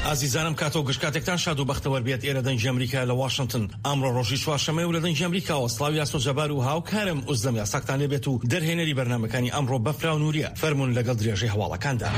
ئازیزانم کاتۆ گشتکاتێکتان شاد و بەختەوەر بێت ئێرە دەنگی ئەمریکا لە واشنگتن. ئەمڕۆ ڕۆژی چوارشەممە و لە دەنگی ئەمریکاوە سڵاوی یاسۆ جەبار و هاوکارم ئوزدەم یاساکتان لێبێت و دەرهێنەری بەرنامەکانی ئەمڕۆ بەفرا و نووریە فەرمون لەگەڵ درێژەی هەواڵەکاندا.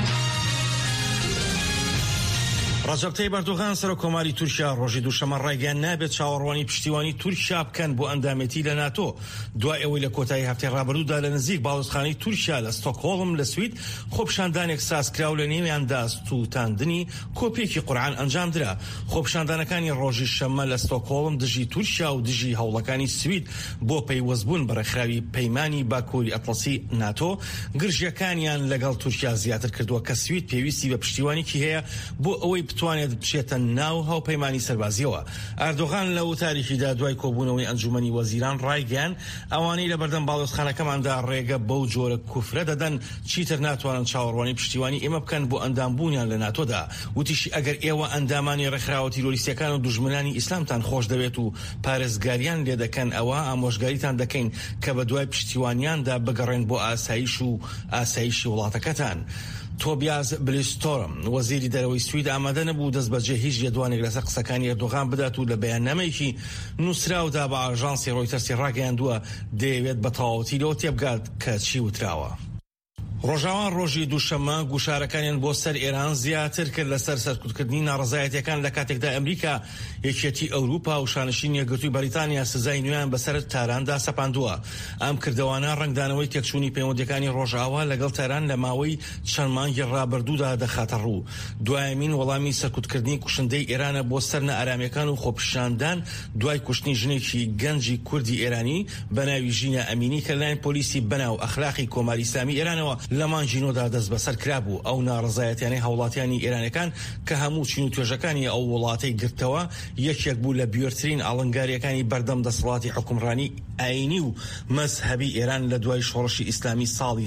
ڕەجەب تەیب ئەردۆغان سەرۆک کۆماری تورکیا ڕۆژی دووشەمە ڕایگەیان نابێت چاوەڕوانی پشتیوانی تورکیا بکەن بۆ ئەندامەتی لە ناتۆ دوای ئەوەی لە کۆتایی هەفتەی ڕابردوودا لە نزیک باڵوزخانەی تورکیا لە ستۆکهۆڵم لە سوید خۆپیشاندانێک سازکراو لە نێویاندا سوتاندنی کۆپێکی قورعان ئەنجامدرا. خۆپیشاندانەکانی ڕۆژی شەممە لە ستۆکهۆڵم دژی تورکیا و دژی هەوڵەکانی سوید بۆ پەیوەستبوون بە ڕێکخراوی پەیمانی باکووری ئەتڵەسی ناتۆ گرژیەکانیان لەگەڵ تورکیا زیاتر کردووە کە سوید پێویستی بە پشتیوانێکی هەیە بۆ ئەوەی بتوانێت بچێتە ناو هاوپەیمانی سەربازیەوە. ئەردۆغان لە وتاریکیدا دوای کۆبوونەوەی ئەنجومەنی وەزیران ڕایگەیان ئەوانەی لە بەردەم باڵۆزخانەکەماندا ڕێگە بەو جۆرە کوفرە دەدەن چیتر ناتوانن چاوەڕوانی پشتیوانی ئێمە بکەن بۆ ئەندامبوونیان لە ناتۆدا. وتیشی ئەگەر ئێوە ئەندامانی ڕێکخراوە تیرۆریستیەکان و دوژمنانی ئیسلامتان خۆش دەوێت و پارێزگاریان لێ دەکەن ئەوە ئامۆژگاریتان دەکەین کە بە دوای پشتیوانیاندا بگەڕێن بۆ ئاسایشی وڵاتەکەتان. تۆبیاز بلیستۆرم وەزیری دەرەوەی سوید ئامادە نەبوو دەست بەجێ هیچ یەدوانێک لەسەر قسەکانی ئەردۆغان بدات و لە بەیاننامەیەکی نووسراودا بە ئاژانسی ڕۆیتەرسی ڕاگەیاندووە دەیەوێت بە تەواوەتی لەوە تێبگات کە چی وتراوە. ڕۆژاوان ڕۆژی دووشەممە گوشارەکانیان بۆ سەر ئێران زیاتر کرد لەسەر سەرکوتکردنی ناڕزایەتیەکان لە کاتێکدا ئەمریکا یەکێتی ئەوروپا و شانشینی یەکگرتووی بەریتانیا سزای نوێیان بەسەر تاراندا سەپاندووە. ئەم کردەوانە ڕنگدانەوەی تێکچوونی پەیوەندیەکانی ڕۆژاوا لەگەڵ تاران لە ماوەی چەند مانگی ڕابردوودا دەخاتە ڕوو. دوایەمین وەڵامی سەرکوتکردنی کوشندەی ئێرانە بۆ سەر نەئارامیەکان و خۆپیشاندان دوای کوشتنی ژنێکی گەنجی کوردی ئێرانی بەناوی ژینە ئەمینی کە لەلایەن پۆلیسی بەناو ئەخلاقی کۆماری ئیسلامی ئێرانەوە لە مانجینۆدا دەست بەسەر کرابوو. ئەو ناڕزایەتیانەی هەوڵاتیانی ئێرانەکان کە هەموو چین و توێژەکانی ئەو وڵاتەی گرتەوە یەکێک بوو لە بیورترین ئاڵنگاریەکانی بەردەم دەسەڵاتی حکومڕانی ئاینی و مەزهەبی ئێران لە دوای شۆڕشی ئیسلامی ساڵی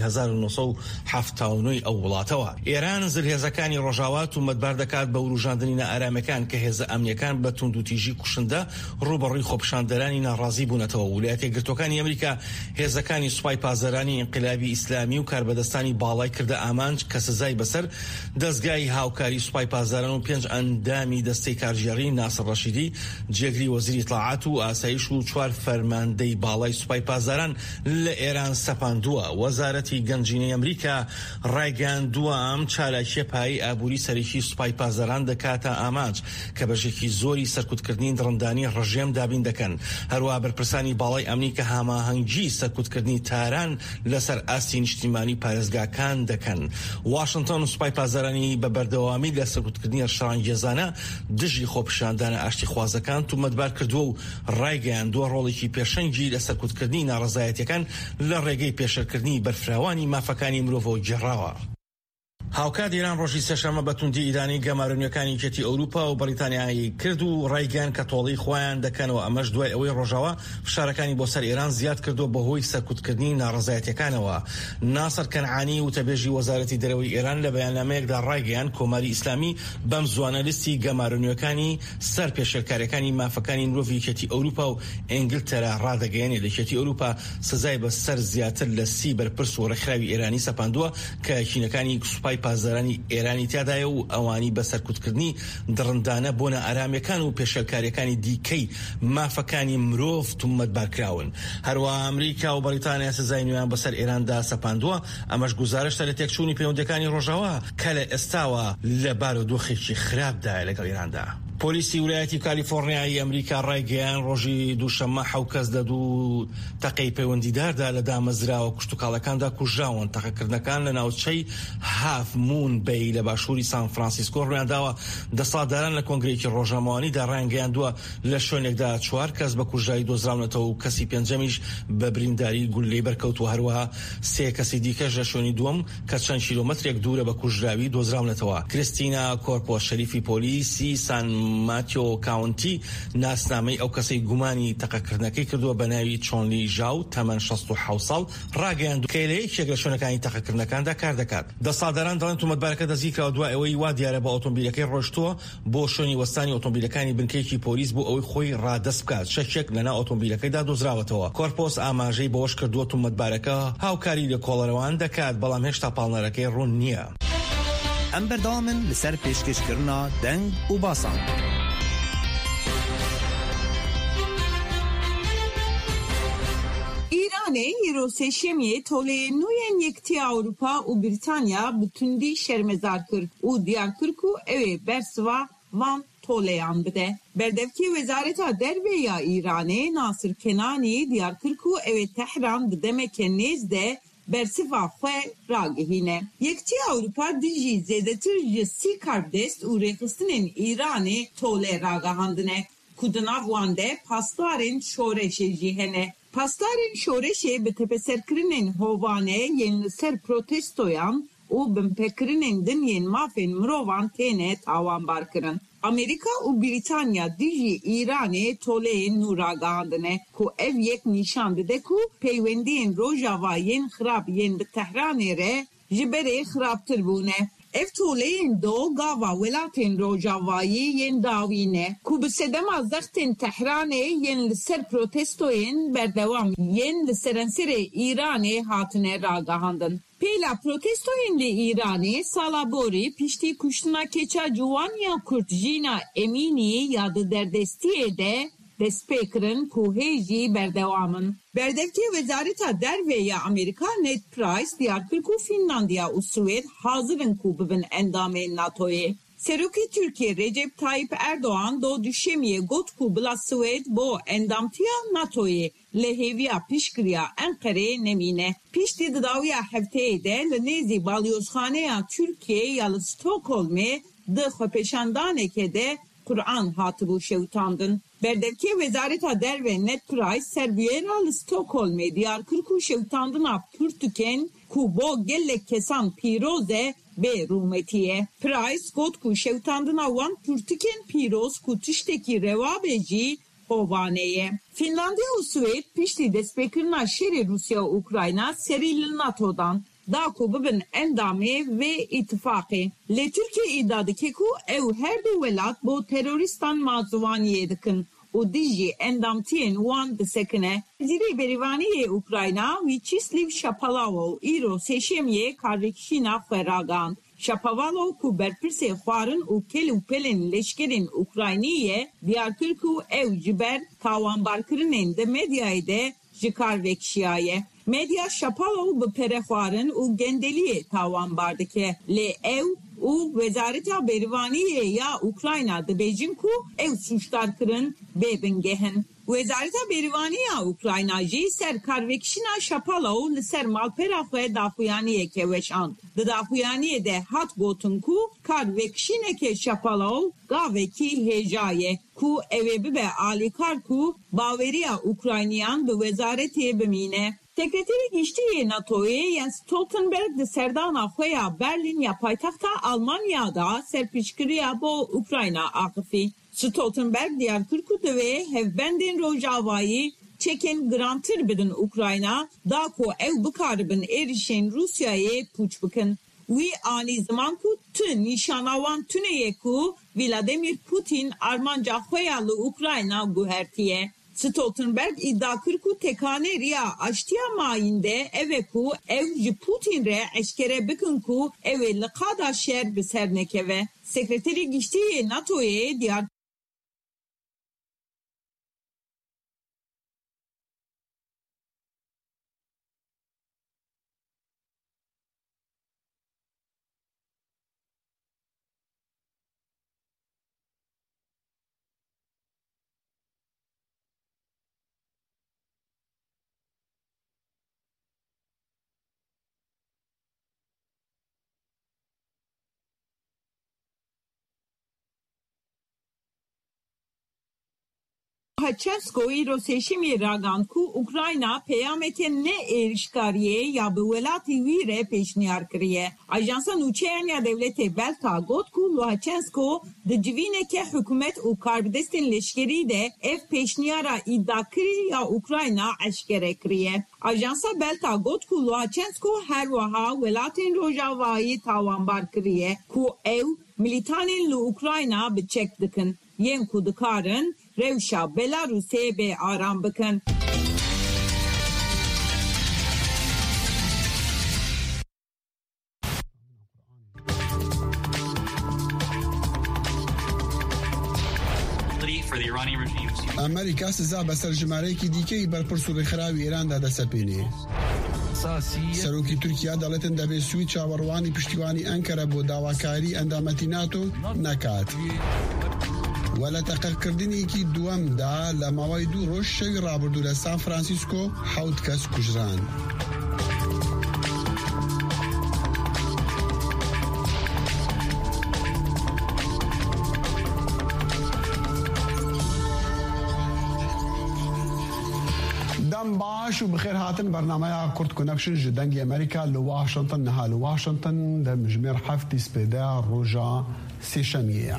1970 ئەو وڵاتەوە. ئێران زرهێزەکانی ڕۆژاوا تومەتبار دەکات بە وروژاندنی نائارامەکان کە هێزە ئەمنیەکان بە توندوتیژی کوشندە ڕوبەڕووی خۆپیشاندەرانی ناڕازی بوونەتەوە. ویلایەتە یەکگرتووەکانی ئەمریکا هێزەکانی سوپای پازەرانی ئینقلابی ئیسلامی و کاربەدەستانی باڵای کردە ئامانج کە سزای بەسەر دەستگای هاوکاری سوپای پازاران و 5 ئەندامی دەستەی کارژێڕی ناسر ڕەشیدی جێگری وەزیری ئیطلاعات و ئاسایش و 4 فەرماندەی باڵای سوپای پازاران لە ئێران سەپاندووە. وەزارەتی گەنجینەی ئەمریکا ڕایگەیاندووە ئەم چالاکیە پایی ئابووری سەرەکی سوپای پازاران دەکاتە ئامانج کە بەشێکی زۆری سەرکوتکردنی دڕندانی ڕژێم دابین دەکەن. هەروە بەرپرسانی باڵای ئەمنی کە هەماهەنگی سەرکوتکردنی تاران لەسەر ئاستی نیشتیمانی پارێزگاکان دەکەن. واشنگتن و سوپای پازارانی بە بەردەوامی لە سەرکوتکردنی شەڕانگێزانە دژی خۆپیشاندانە ئاشتی خوازەکان تومەتبار کردووە و ڕایگەیاندووە ڕۆڵێکی پێشەنگی لە سەرکوتکردنی ناڕزایەتیەکان لە ڕێگەی پێشەرکردنی بەرفراوانی مافەکانی مرۆڤ گێڕاوە. هاوکات ئێران ڕۆژی سێشەممە بە توندی ئیرانی گەمارونیەکانی یەکێتی ئەوروپا و بەریتانیایی کرد و ڕایگەیان کە تۆڵەی خۆیان دەکەنەوە. ئەمەش دوای ئەوەی ڕۆژاوا فشارەکانی بۆ سەر ئێران زیاد کردو بەهۆی سەرکوتکردنی ناڕزایەتیەکانەوە. ناسر کەنعانی وتەبێژی وەزارەتی دەرەوەی ئێران لە بەیاننامەیەکدا ڕایگەیان کۆماری ئیسلامی بەم زوانە لیستی گەمارونیەکانی سەر پێشێرکاریەکانی مافەکانی مرۆڤ یەکێتی ئەوروپا و ئینگلتەرا ڕادەگەیەنێت. یەکێتی ئەوروپا سزای بەسەر زیاتر لە 30 بەرپرس و ڕێکخراوی ئێرانی سەپاندووە کە کینەکانی سوپای پازارانی ئێرانی تیادایە و ئەوانی بە سەرکوتکردنی دڕندانە بۆ نائارامیەکان و پێشەرکاریەکانی دیکەی مافەکانی مرۆڤ تومەتبارکراون. هەروە ئەمریکا و بەریتانیا سزای نوێیان بەسەر ئێراندا سەپاندووە. ئەمەش گوزارشتە لە تێکچوونی پەیوەندیەکانی ڕۆژاوا کە لە ئێستاوە لە بارودۆخێکی خراپدا لەگەڵ ئێراندا. پۆلیسی ویلایەتی کالیفۆرنیای ئەمریکا ڕایگەیان ڕۆژی دووشەممە 7 کەس لە 2 تەقەی پەیوەندیداردا لە دامەزراوە کوشتوکاڵەکاندا کوژراون. تەقەکردنەکان لە ناوچەی هاف مون بەی لە باشووری سان فرانسیسکۆ ڕوویانداوە. دەسەڵاتداران لە کۆنگرەیەکی ڕۆژنامەوانیدا ڕایگەیاندووە لە شوێنێکدا 4 کەس بە کوژرایی دۆزراونەتەوە و کەسی پێنجەمیش بە برینداری گولەی بەرکەوتووە. هەروەها 3 کەسی دیکەش لە شوێنی دووەم کە چەند کیلۆمەترێک دوورە بە کوژراوی دۆزراونەتەوە. کریستینا کۆرپۆ شەریفی پۆلیسی سان ماتیۆ کاونتی ناسنامەی ئەو کەسەی گومانی تەقەکردنەکەی کردووە بە ناوی چۆنلی ژاو تەمەن 67 ساڵ ڕاگەیاندووە کە لە یەکێک لە شوێنەکانی تەقەکردنەکاندا کار دەکات. دەسەڵاتداران دەڵێن تومەتبارەکە دەستگیرکراوە دوای ئەوەی وا دیارە بە ئۆتۆمبیلەکەی ڕۆیشتووە بۆ شوێنی وەستانی ئۆتۆمبیلەکانی بنکەیەکی پۆلیس بۆ ئەوەی خۆی ڕادەست بکات. شەکێک لەنا ئۆتۆمبیلەکەیدا دۆزراوەتەوە. کۆرپۆس ئاماژەی بەوەش کردووە تومەتبارەکە هاوکاری لە کۆڵەرەوان دەکات بەڵام هێشتا پاڵنەرەکەی ڕوون نییە. ام بردامن لسر پیشکش کرنا دنگ و باسان. ایران یروسشمی توله نوین یکتی اروپا و بریتانیا بتوندی شرمزار کرد و دیار کرکو اوی برسوا وان تولیان بده. بردفکی وزارت دربیا ایرانی ناصر کنانی دیار کرکو اوی تهران بدمک نزده برسوا خواه راگهینه. یکتی اروپا دیجی زیدتر جسی کردست و ریخستن ایرانی توله راگهاندنه. کدنا وانده پاسدارین شورشی جیهنه. Pastarên şoreşê bi tepeserkirinên hovane yên li ser protestoyan û binpêkirinên dinyên mafên mirovan têne tawanbar kirin. Amerîka û Brîtanya dijî Îranê toleyên nû ragihandine ku ev yek nîşan dide ku peywendiyên Rojava yên xirab yên bi Tehranê re ji berê xirabtir bûne. Ev toleyên do gava welatên Rojavayê yên dawîne ku bi sedema zextên Tehranê yên li ser protestoyên berdewam yên li serenserê Îranê hatine ragihandin. Pêla protestoyên li Îranê sala borî piştî kuştina keça civaniya Kurd Jîna Emînî ya di derdestiyê de destpêkirin ku hêjî berdewamin. Berdevkê Wezareta Derve ya Amerika Ned Price diyar kir ku Finlandiya û Swêd hazirin ku bibin endamên NATO'yê. Serokê Türkiye Recep Tayyip Erdoğan do düşemiye got ku bila Swêd bo endamtiya NATO'yê li hêviya piştgiriya Enqereyê nemîne. Piştî di dawiya hefteyê de li nêzî balyozxaneya Türkiye ya li Stockholmê di xwepêşandanekê de Kur'an hatibû şewitandin. Berdevkê Wezareta Derve Ned Price serbiyêra li Stockholmê diyar kir ku şewitandina pirtûkên ku bo gelek kesan pîroz e bê rûmetiye. Price got ku şewitandina wan pirtûkên pîroz ku tiştekî rewabê jî hovaneye. Finlandiya û Swêd piştî destpêkirina şerê Rusya û Ukrayna serî li NATO'dan da ku bibin endamê ve ittifaqê. Lê Türkiye iddia dike ku ew her du welat bo teröristan mazûvaniyê dikin û dijî endamtiyên wan disekine. Zîrê Berîvaniyê Ukrayna Vyacheslav Shapovalov îro sêşemiyê karvekişîna xwe ragihand. Shapovalov ku berpirsê xwarin û kel û pelên leşkerên Ukraynî diyar kir ku ew ji ber tawanbarkirinên di medyayê de ji karvekişiyaye. Medya Shapovalov bi perexwarin û gendeliyê tawanbar dike. Lê ew û Wezareta Berîvaniyê ya Ukrayna dibêjin ku ew suçdar kirin bê bingehin. Wezareta Berîvaniya Ukrayna jî ser karvekişîna Shapovalov li ser malpera xwe daxuyaniyeke weşand. Di daxuyaniyê de hat gotin ku karvekişîneke Shapovalov gavekî hêja ku ew ê bibe alîkar ku baweriya Ukrayniyan bi wezaretê bimîne. Sekreteri Giştiyê NATO'yê Jens Stoltenberg di serdana xwe ya Berlin ya paytaxta Almanya'da serpişkiriya bo Ukrayna axifî. Stoltenberg diyar kir ku divê hevbendên Rojavayê çekên girantir bidin Ukrayna da ku ew bikaribin êrişên Rusyayê pûç bikin. Wî anî ziman ku tu nîşanawan tuneyê ku Vladimir Putin armanca xwe ya li Ukrayna guhertiye. Stoltenberg iddia kir ku tekaneriya aştiya mayînde ev ku ew ji Putin re eşkere bikin ku ew ê li qada şer bi ser nekeve. Sekreterî Giştiyê NATO'yê diyar Lukashenko îro seçimê ragand ku Ukrayna peyameke ne êrişkariyê ya bi welatê wî re pêşniyar kiriye. Ajansa Nûçeyan ya Devletê Belta got ku Lukashenko di civîneke hikûmet û karbidestên leşkerî de ev pêşniyara îddiakirî ya Ukrayna eşkere kiriye. Ajansa Belta got ku Lukashenko her wiha welatên Rojavayê tawanbar kiriye ku ew militanên li Ukrayna bi çek dikin. Yên ku dikarin rewşa Belarusê bê aram bikin. ئەمریکا سزا بەسەر ژمارەیەکی دیکەی بەرپرس و ڕێکخراوی ئێراندا دەسەپێنێ. سەرۆکی تورکیا دەڵێتن دەبێت سوید چاوەڕوانی پشتیوانی ئەنکەرە بۆ داواکاری ئەندامەتی ناتۆ نەکات. و لە تەقەکردنێکی دووەمدا لە ماوەی 2 ڕۆژ شەوی ڕابردوو لە سان فرانسیسکۆ 7 کەس کوژران. باش و بخیر هاتن برنامه کورد کنکشن جدنگی امریکا لواشنطن نها لواشنطن در مجمر هفتی سپیده روژا سیشمیه.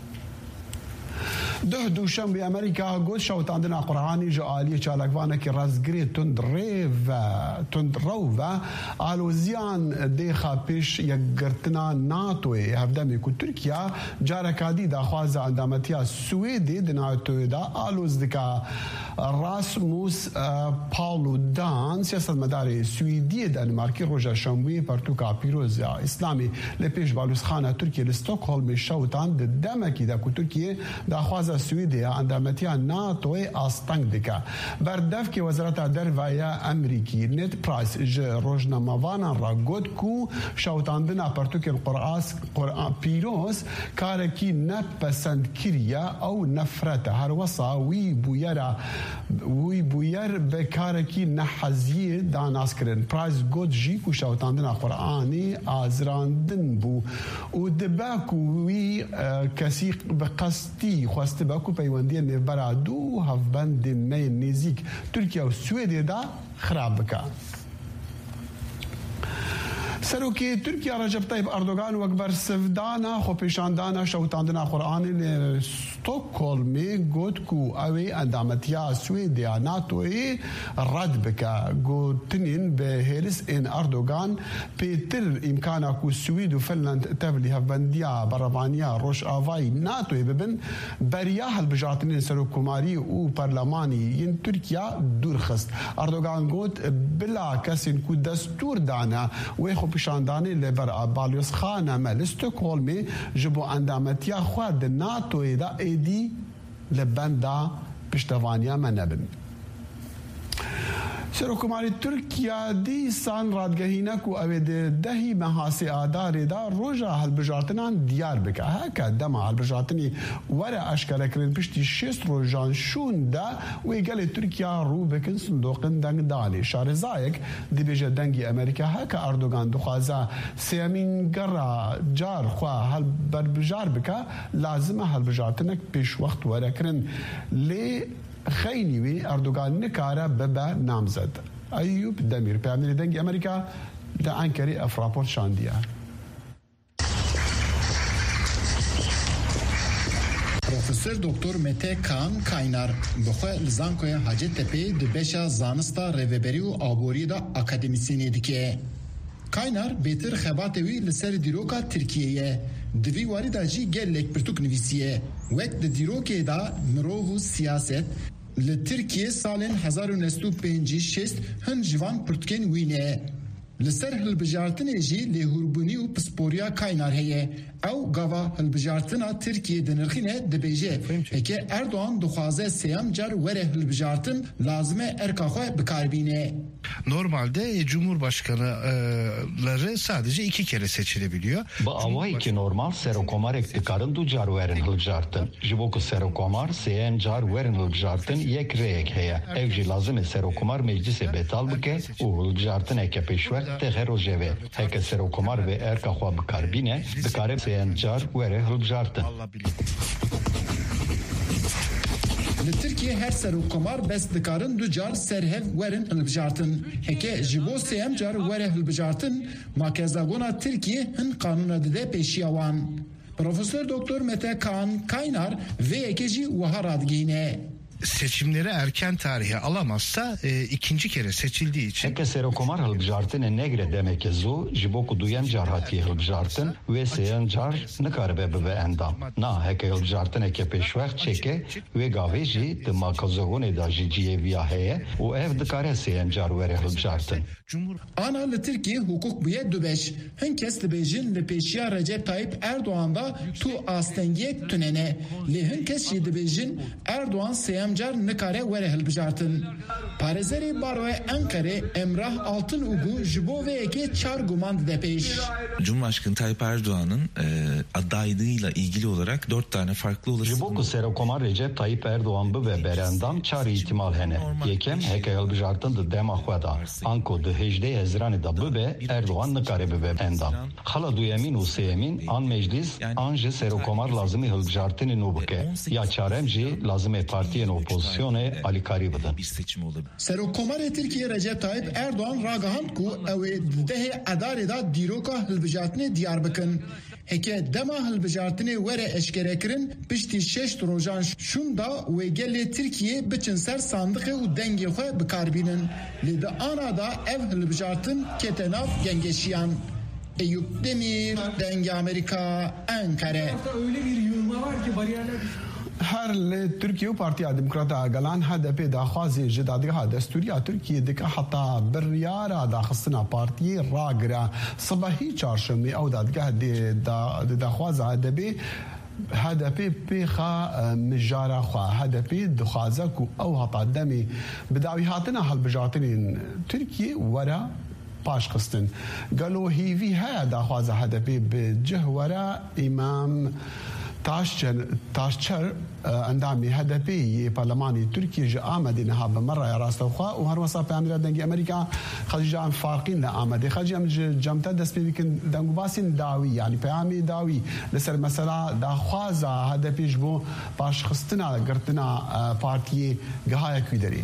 دوشنبه امریکا گوت شوتاندنا قرآنی جالی چالکوانه که رزگری تندرو و آلوزیان دیخا پیش یک گرتنا ناتوی هفدمی که ترکیه جارکادی دا خواه اندامتیا سویدی دناتوی دا آلوز دکا راسموس پالودان سیاست مدار سویدی دنمارکی روژا شنبه پرتوکا پیروز اسلامی لپیش بالوسخانه ترکیه لستوکهولم شوتان دمکی دا که ترکیه دا خواه سویدیا اندامتیا ناتوی آستنگ دکا بردف که وزارت درویا امریکی نت پرایس روزنامه‌وانان را گفت کو شوتاندنا پرتوک قرآن پیروز کارکی نپسند کریا او نفرت هر وصا وی بویر به کارکی نحزیه داناس کرن پرایس گفت جی کو شوتاندنا قرآنی آزراندن بو و دباکو وی کسی بقصدی خواسته باکو پیوندی نبرا دو هفبند می نزیک ترکیه و سویدی دا خراب بکا. سروکی ترکیه رجب طیب اردوغان وکبر سفدانا خو پیشاندانا شوتاندنا قرآنی ستوکهولمی گوت کو اوی اندامتیا سویدیا ناتوی رد بکا گوتنین به هیلس این اردوغان پیتر امکانا کو سوید و فنلند تبلی هفبندیا بروانیا روش آوای ناتوی ببن بریا هل بجاتنین سروکوماری و پرلمانی ین ترکیه دور خست. اردوغان گوت بلا کسین کو دستور دانا و خو پیشاندانی لبر بالیوس خانه ملستوکهولمی جبو اندامتیا خواد ناتوی دا ایدی لبندا پشتوانیا منبن. سروکماری ترکیه دی سان رادگهینه کو اوید دهی محاسی آداری دا روژا هلبجارتنان دیار بکه هکا دما هلبجارتنی وره اشکره کرن پشتی 6 روژان شون دا وی گل ترکیه رو بکن صندوقن دنگ دالی شارزایک دی بیجه دنگی امریکا هکا اردوغان دخوازه سیامین گره جار خواه هلبجار بکه لازمه هلبجارتنک پیش وقت وره کرن لی خیلی اردوغان نکاره ببا نامزد. ایوب دمیر پیامنی دنگی امریکا در انکاری افراپورت شاندیه. پروفسور دکتر مته کان کاینار بخواه لزانکوی حاجت تپی دبشا زانستا ریوبری و آبوری دا اکادمیسینی دیگه. کاینار بیتر خباتوی لسر دیروکا ترکیه دوی واری دا جی گلک پرتوک نویسیه وقت دیروکه دا مروه سیاست لترکیه سالن 1956 هن جوان پرتکن وینه لسر هلبجارتن جی لهوربونی و پسپوریا کاینار هیه او گاوا هلبجارتنا ترکیه دنرخینه دبیجه اکه اردوان دخوازه سیام جار وره هلبجارتن لازمه erkakwa bikarbine. Normalde Cumhurbaşkanıları sadece 2 kere seçilebiliyor. Bu ama ki normal serokomar iktidarın du car verin hılbjartın. Jiboku serokomar seyen car verin hılbjartın yek reyek heye. Evji lazım serokomar meclise betal bike u hılbjartın eke peşver teher ojeve. Heke serokomar ve erkakwa bikarbine bikare seyen car vere hılbjartın. Li Türkiye her serokomar bes dikarın du car serhev werin hilbijartin. Heke ji bo seyem car were hilbijartin makezagona Türkiye hin kanuna dide peşiyawan. Profesör Doktor Mete Kaan Kaynar ve ekeci waha radgihine. seçimleri erken tarihe alamazsa ikinci kere seçildiği için. Heke Serokomar hilbijartin negre demek zu jiboku duyan carhati hilbijartin ve seyan car nikaribe be endam. Na heke hilbijartin heke peşvek çeke ve gaveji de makazogon da jiyeviya heye o ev dikare seyan car vere hilbijartin. Ana li Türkiye hukuk buye dubeş. Hinkes li bejin li peşiya Recep Tayyip Erdoğan'da tu astengiye tünene. Li hinkes jî dibêjin Erdoğan seyemcar nikare vere hilbijartin. Parezerê Baroya Ankara Emrah Altınugu ji bo veyekê çar guman dide pêş. Cumhurbaşkanı Tayyip Erdoğan'ın adaylığıyla ilgili olarak 4 tane farklı olasılık. Jiboku Serokomar Recep Tayyip Erdoğan bu ve berendam çar ihtimal hene. Yekem heke hilbijartin de dema xweda. Anko de hejde Haziran'ı da bu ve Erdoğan nikare be endam. Hala duyemin u seyemin an meclis anje Serokomar lazımı hilbijartin nubuke. Ya çaremci lazım partiyen opozisyone alikari bidin. Serokomarê Tirkiye Recep Tayyip Erdoğan ragihand ku ew ê dehê edarê da dîroka hilbijartinê diyar bikin. Heke dema hilbijartinê were eşkerekirin piştî 6 rojan şun da wê gelê Tirkiye biçin ser sandiqê û dengê xwe bikarbînin. Lê di ana da ev hilbijartin kete nav gengeşiyan. Eyüp Demir, Denge Amerika, Ankara. Öyle bir yığılma var ki bariyerler هر ترکیه و پارتیا دموکراتا گلان هدف داخوازی جدادگاه دستوری ترکیه دکه حتی بریارا داخستنا پارتی راگرا صباحی چهارشنبه او دادگاه داخواز هدف پیخا مجارا خوا هدف دخوازه کو او حتی دمی بداوی هاتنا هل بجاتنین ترکیه ورا پاش قستن قالو هیوی ها داخوازه هدفی به جهورا امام تاشچر اندامی هدفی پارلمانی ترکیه جا آمده نها به مره راستوخوا و هر وسا پیامیر دنگ امریکا خارج جام فارقین آمده خارج جامتا دست بیکن دنگو باسین داوی یعنی پیامی داوی لسر مثلا داخوازا هدفی جبو باش خستنا گرتنا پارتی گهای کودری.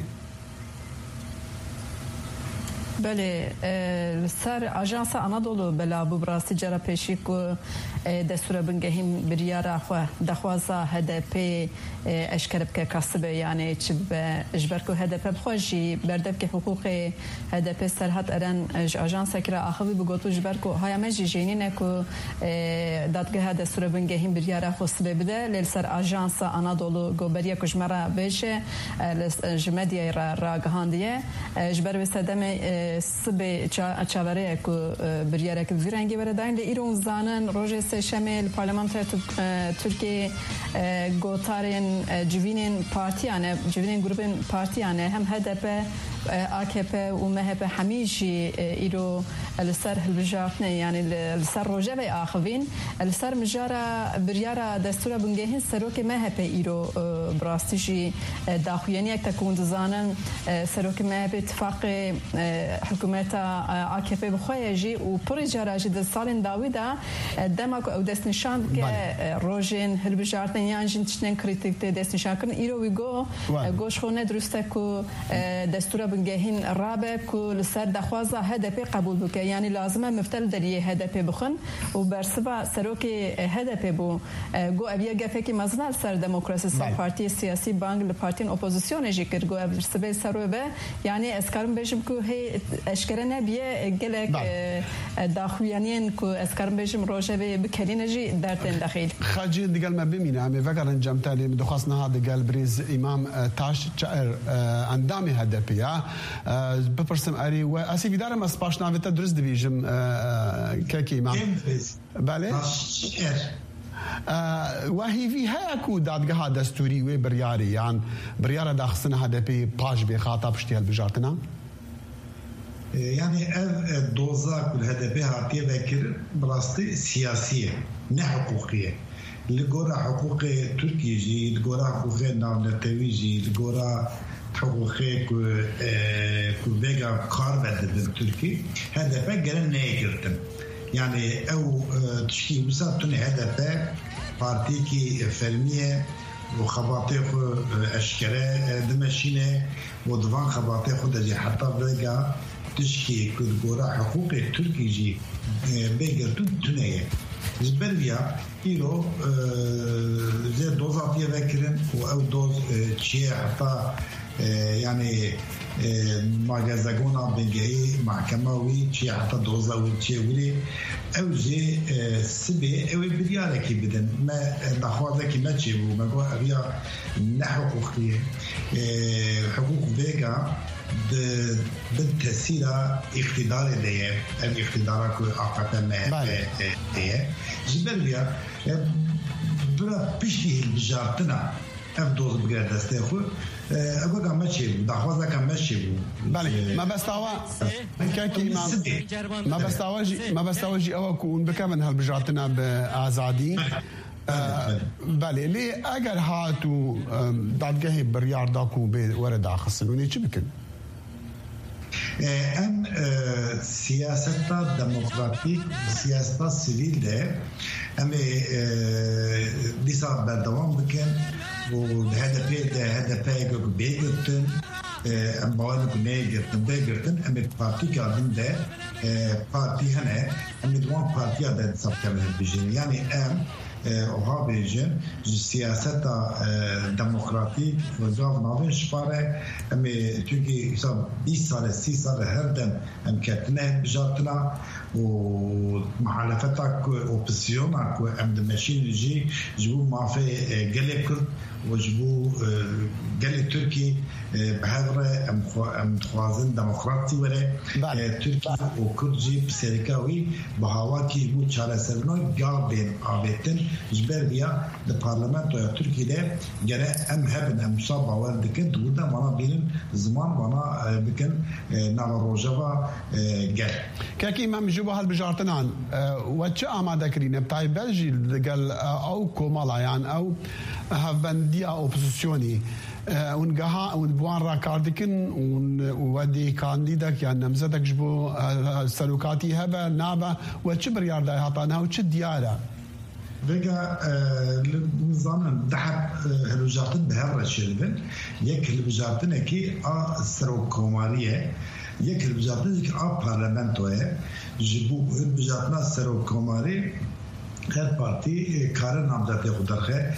بله سر آژانس آنادولو بلا براستی جرا پیشی کو دستور بنگهیم بریارا خو دخوازا هدف اشکرب که کسب یعنی چه اجبر کو هدف بخوجی بردب که حقوق هدف سرحد ارن آژانس کرا آخوی بگوتو اجبر کو های مجی جینینه کو دادگاه دستور بنگهیم بریارا خو سبب بده لسر آژانس آنادولو گوبریا کجمرا بشه جمدی را گهاندیه اجبر وستدم سبه چاوره کو بریاره که زیرنگی بردن ایران زانن روز سه‌شنبه پارلمان ترکیه گوتارن جوینن پارتیانه جوینن گروپن پارتیانه هم هدف AKP و MHP همیشه ایرو لسر هلبجارتنه یعنی لسر روجه و آخوین لسر مجارا بریارا دستور بنگهین سروک MHP ایرو براستیجی داخویانی یک تکون زانن سروک MHP اتفاق حکومت AKP بخویجی و پروژه جد سالن داویدا دماغ او دست نشان که روجین هلبجارتنه یعنی جنتشن کریتیک دست نشان کن ایرو ویگو گوش خونه درسته کو دستور بنگهین رابع کل سر دخوازه هدف قبول بکه یعنی لازمه مفتل دلیه هدف بخون و برسبا سروک هدف بو گو اویه گفه که مزنال سر دموکراسی سر پارتی سیاسی بانگ لپارتین اپوزیسیون جیکر گو برسبا سرو به یعنی اسکارم بجم که هی اشکره نبیه گلک داخویانین که اسکارم بجم روشه بکرین جی درتن داخل خاجی دیگل ما بمینه امی فکر انجام تالی مدخواستنا ها دیگل بریز امام تاش چائر اندامی هدفیه بپرسم اری و اسی بیدارم از پاشناویتا درست دیویژم که امام بله و هیوی های کو دادگاه دستوری و بریاری یعنی بریار داخسن هدفی پاش به خاطب شتیل بجارتنا yani ev doza kul hedefi hatiye vekir براستی سیاسیه نه حقوقیه لگورا حقوق ترکیه جی لگورا حقوق نامنتوی جی لگورا حقوقی که ویگا کار بدن ترکی هدفه گرن نeye girdim yani ev tişki mesela tüm hedefe parti ki fermiye و خباطه خو اشکره دمشینه و دوان خباطه خود جی حتی بگا تشکی که گورا حقوق ترکی جی بگرتون تنیه جبريا إيرو زي دوزات يذكرن أو دوز شيء حتى يعني ماجازاغونا بنجي محكمة شيء حتى دوزا وشيء ولي أو زي سبي أو بريالك بدن ما نخوض كي ما تجيبوا ما قو أبيا نحقوقية حقوق فيجا بالتأثير اقتدار اللي الاقتدار كأقطع ما هي جبريا برا بيشتي البجارتنا أفضل بقدر استخو أقول كم ماشي دخوازة كم ماشي بالي ما بستواجي أو كون بكمن هالبجارتنا بأزادي بالي ليه أجر هاتو دادجه بريار داكو بورد آخسنوني شو بكن ام سياسة ديمقراطيك سياسة سيفيل ده ام ديسا بردوام بكن والهدف ده هدف بيجرتن ام باوالك بيجرتن ام بارتي كابين ده بارتي هنا ام دوام بارتي ده سبكمل بيجين يعني ام وها بيجن سياسة ديمقراطيك وزاف نابن شفاره ام تركي حساب 20 سال 30 سال هردم ام كتنه بجاتنا ومحالفتك اوبسيونك ام دمشين يجي جبو مافي قلي كرد وجبو قلي تركي بهذا ام خوازن ديمقراطي ولا تركي وكردجي بسركاوي بهاواكي بو چاره سرنو قابين آبتن جبر بيا البرلمان تركي ده جرى ام هبن ام صاب والدكن دودا وانا بين زمان وانا بكن نال روجوا جل كاكي ما مجبو هالبجارتنان واتش اماده كرينه بتاع بلجي قال او كومالا يعني او هافنديا اوبوزيسيوني ونجها ونبوان راكاردكن وودي كانديدك يعني نمزدك جبو سلوكاتي هبه نابه وتشبر ياردا هطانها وتش دياله بقى نظام دحب هلوجاتن بهر الشلبن يك هلوجاتن كي سرو كوماريه يك هلوجاتن كي برلمانتوه جبو هلوجاتنا سرو كوماري هر بارتي كارن نامزد خودرخه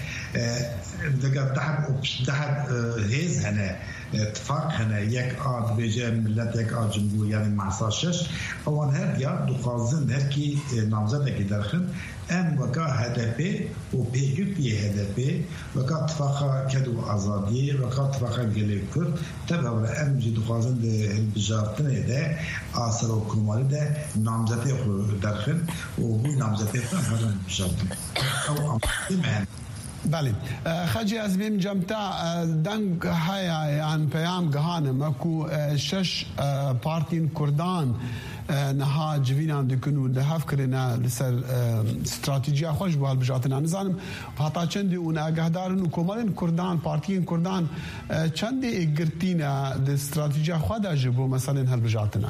دقا دحب هيز هنا اتفاق هنا يك آد بيجي ملت يك آد جمهور يعني معصاشش اوان هر يا دخازن هر كي نامزد كي درخن ام وكا هدفي وبيجب يه هدفي وكا اتفاق كدو ازادي وكا اتفاق قلي كرد تبع ام جي دخازن البجارتن ده آسر و كمالي ده نامزد درخن وهو نامزد هرن بجارتن او امتمان بله خجی از بیم جمتا دنگ های عن پیام گهانه مکو شش پارتین کردان نها جوینان دکنو دهف کرنا لسر استراتیجی خوش بوال بجاتنا نزانم حتی چندی اون اگهدارن و کمالین کردان پارتین کردان چندی اگرتینا ده استراتیجی خود جبو مثلا هل بجاتنا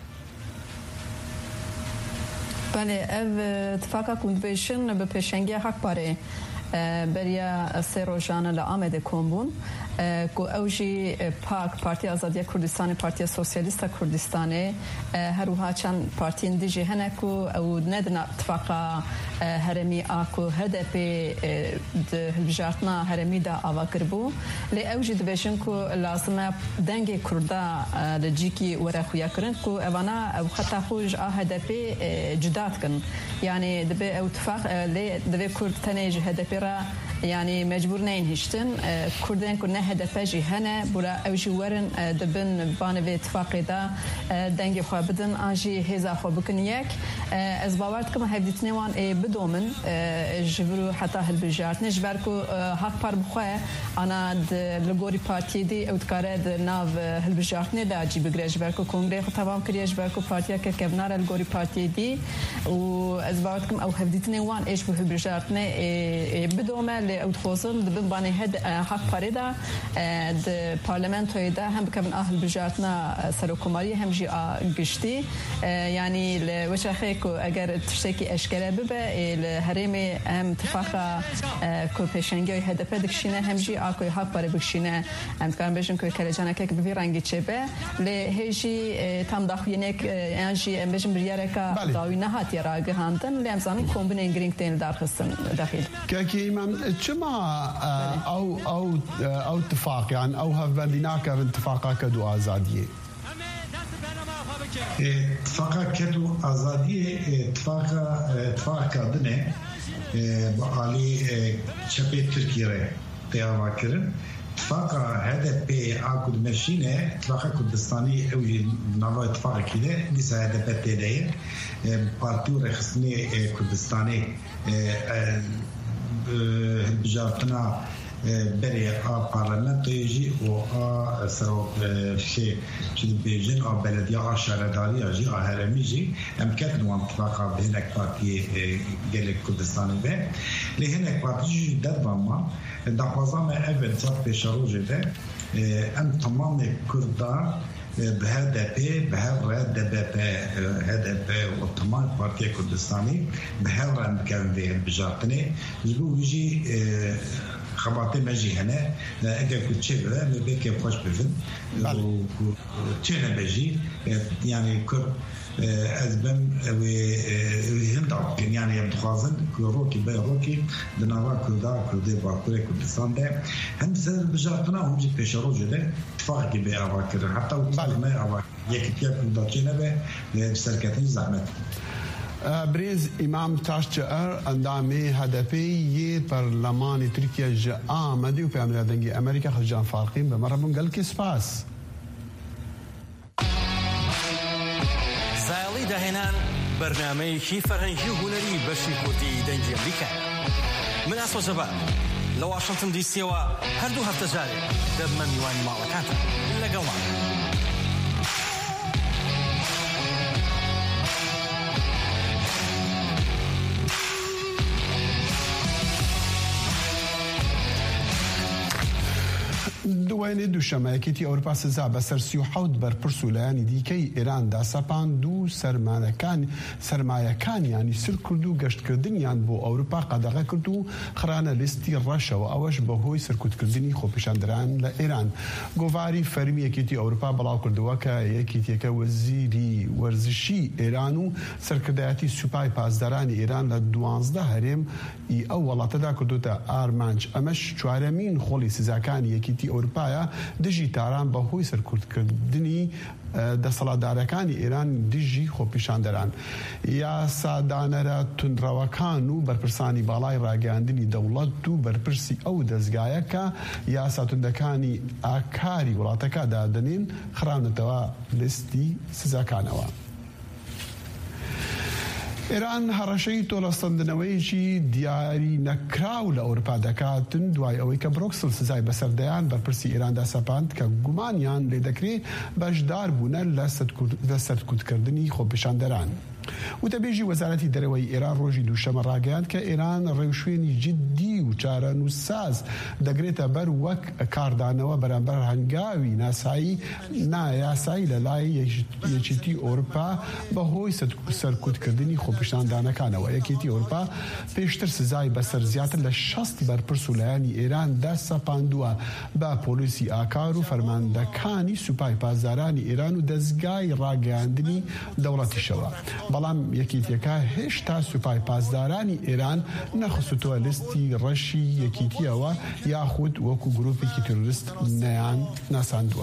بله اتفاقا کند بیشن به پیشنگی حق پاره بریا سروجان لآمد کمبون کو اوجی پاک پارتی آزادی کردستان پارتی سوسیالیست کردستان هروها چند پارتی دیجی هنکو او ندنا اتفاقا هرمی آکو هدف بجارتنا هرمی دا آوا کربو لی اوجی دبیشن کو لازمه دنگ کرده لجیکی ورا خویا کرن کو اوانا او خطا خوش هدف جدات کن یعنی دبی او اتفاق لی دبی کرد تنیج هدف را يعني مجبور نين هشتن كردين كنا هدفه جي هنا برا اوجي ورن دبن بانوي اتفاقي دا دنگي خواه بدن آنجي هزا خواه بكن يك از باورد كما هفديت نوان بدومن جبرو حتى هالبجارتن جبركو حق بار بخواه انا لغوري بارتي دي او تكاره ناف هالبجارتن دا جي بگره جبركو كونگري خو تمام كريه جبركو بارتيا كبنار لغوري بارتي دي و از باورد كما او هفديت نوان ايش بو هالبجارتن بدومن لی اوتخوزم دبن بانی هد حق پریدا د پارلمانتوی ده هم بکن اهل بجاتنا سرکوماری هم جی گشتی یعنی وشاخه کو اگر تشتکی اشکاله ببه الهرم هم اتفاقا کو پیشنگی هدف دکشینه هم جی آکوی حق پری بکشینه هم کارم بجن کو کلجانه که بی رنگی چه به لی هیچی تام داخلینک انجی ام بجن بریاره که داوی نهات یراگه هندن لی هم زمین کومبین انگرینگ تین دارخستن داخل. كاكي إمام شما أو اتفاق يعني أو هفليناك اتفاقا كدو آزادية اتفاقا كدو آزادية اتفاق كردنه بقالي شبه تركيا تياما كرن اتفاقا هذا بي عقد مشينه اتفاقا كردستاني او نوا اتفاق كده لسه هذا بتدايه بارتي رخصني كردستاني بجارتنا بري بارلمان تيجي و سرو شيء بيجن او بلديه شهرداري اجي هرمي جي امكان نوع اتفاقا بهناك بارتي قال كردستاني به لهناك بارتي دبما دعوازا ما اول صار بشروجه ده ام تمام كردا بهدف وطمان بارتي كردستاني بهذا المكان ده بجاتني يجو يجي خباطي ماجي هنا اجا كنت شبه بكي خوش بفن وتشينا بجي يعني كر ازبم وهند عقل يعني يبدخازن روكي باي روكي دناوا كردي باكوري كردستان ده هم سر بجاتنا هم جي بيشروج ده اتفاق بي اواكر حتى وطالما اواكر يكتيا كرداتشينا به بسركتين زحمت بريز إمام تاشجر اندامي هدفي برلمان تركيا جاء مديو في أمريكا خرجان فارقين بمربون قال كسباس زايلي دهنان برنامجي فرهنجي هنري بشي كوتي دنجي أمريكا من أسوأ زبان لو واشنطن دي سي هردو هفتجاري دبما ميواني مالكاتا لقلمان دوایێنێ دووشەمە یەکێتی ئەوروپا سزا بەسەر 37 بەرپرس و لایەنی دیکەی ئێراندا سەپاند و سەرمایەکانیانی سر کرد و گەشتکردنیان بۆ ئەوروپا قەدەغە کرد و خرانە لیستی ڕەشەوە ئەوەش بەهۆی سەرکوتکردنی خۆپیشاندەران لە ئێران. گۆڤاری فەرمی یەکێتی ئەوروپا بەڵاو کردووە کە یەکێتیەکە وەزیری وەرزشی ئێران و سەرکردایەتی سوپای پاسدارانی ئێران لە 12 هەرێم ئەو وڵاتەدا کردوتە ئارمانج. ئەمەش چوارەمین خۆڵی سزاکانی یەکێتی ئەوروپایە دژی تاران بەهۆی سەرکوتکردنی دەسەڵاتدارەکانی ئێران دژی خۆپیشاندەران. یاسادانەرە تونڕەوەکان و بەرپرسانی باڵای ڕاگەاندنی دەوڵەت و بەرپرسی ئەو دەستگایە کە یاساتوندەکانی ئاکاری وڵاتەکە دادەنین خراونەتەوە لیستی سزاکانەوە. ئێران هەڕەشەی تۆڵەستاندنەوەیەکی دیاری نەکراو لە ئەوروپا دەکاتن دوای ئەوەی کە بروکسل سزای بەسەردەیان بەرپرسی ئێراندا سەپاند کە گومانیان لێ دەکرێت بەشدار بوونە لە سەرکوتکردنی خۆپیشاندەران. وتەبێژی وەزارەتی دەرەوەی ئێران ڕۆژی دووشەمە ڕاگەیاند کە ئێران ڕێوشوێنی جددی و چارەنووسساز دەگرێتە بەر وەک کاردانەوە بەرامبەر هەنگاوی نایاسایی لە لای یەکێتی ئەوروپا بەهۆی سەرکوتکردنی خۆپیشاندانەکانەوە. یەکێتی ئەوروپا پێشتر سزای بەسەر زیاتر لە 60 بەرپرس و لایەنی ئێراندا سەپاندووە بە پۆلیسی ئاکار و فەرماندەکانی سوپای پاسدارانی ئێران و دەستگای ڕاگەاندنی دەوڵەتیشەوە. بەڵام یەکێتیەکە هێشتا سوپای پاسدارانی ئێران نەخستووە لیستی ڕەشی یەکێتیەوە یاخود وەکو گروپێکی تروریست نەیان ناساندووە.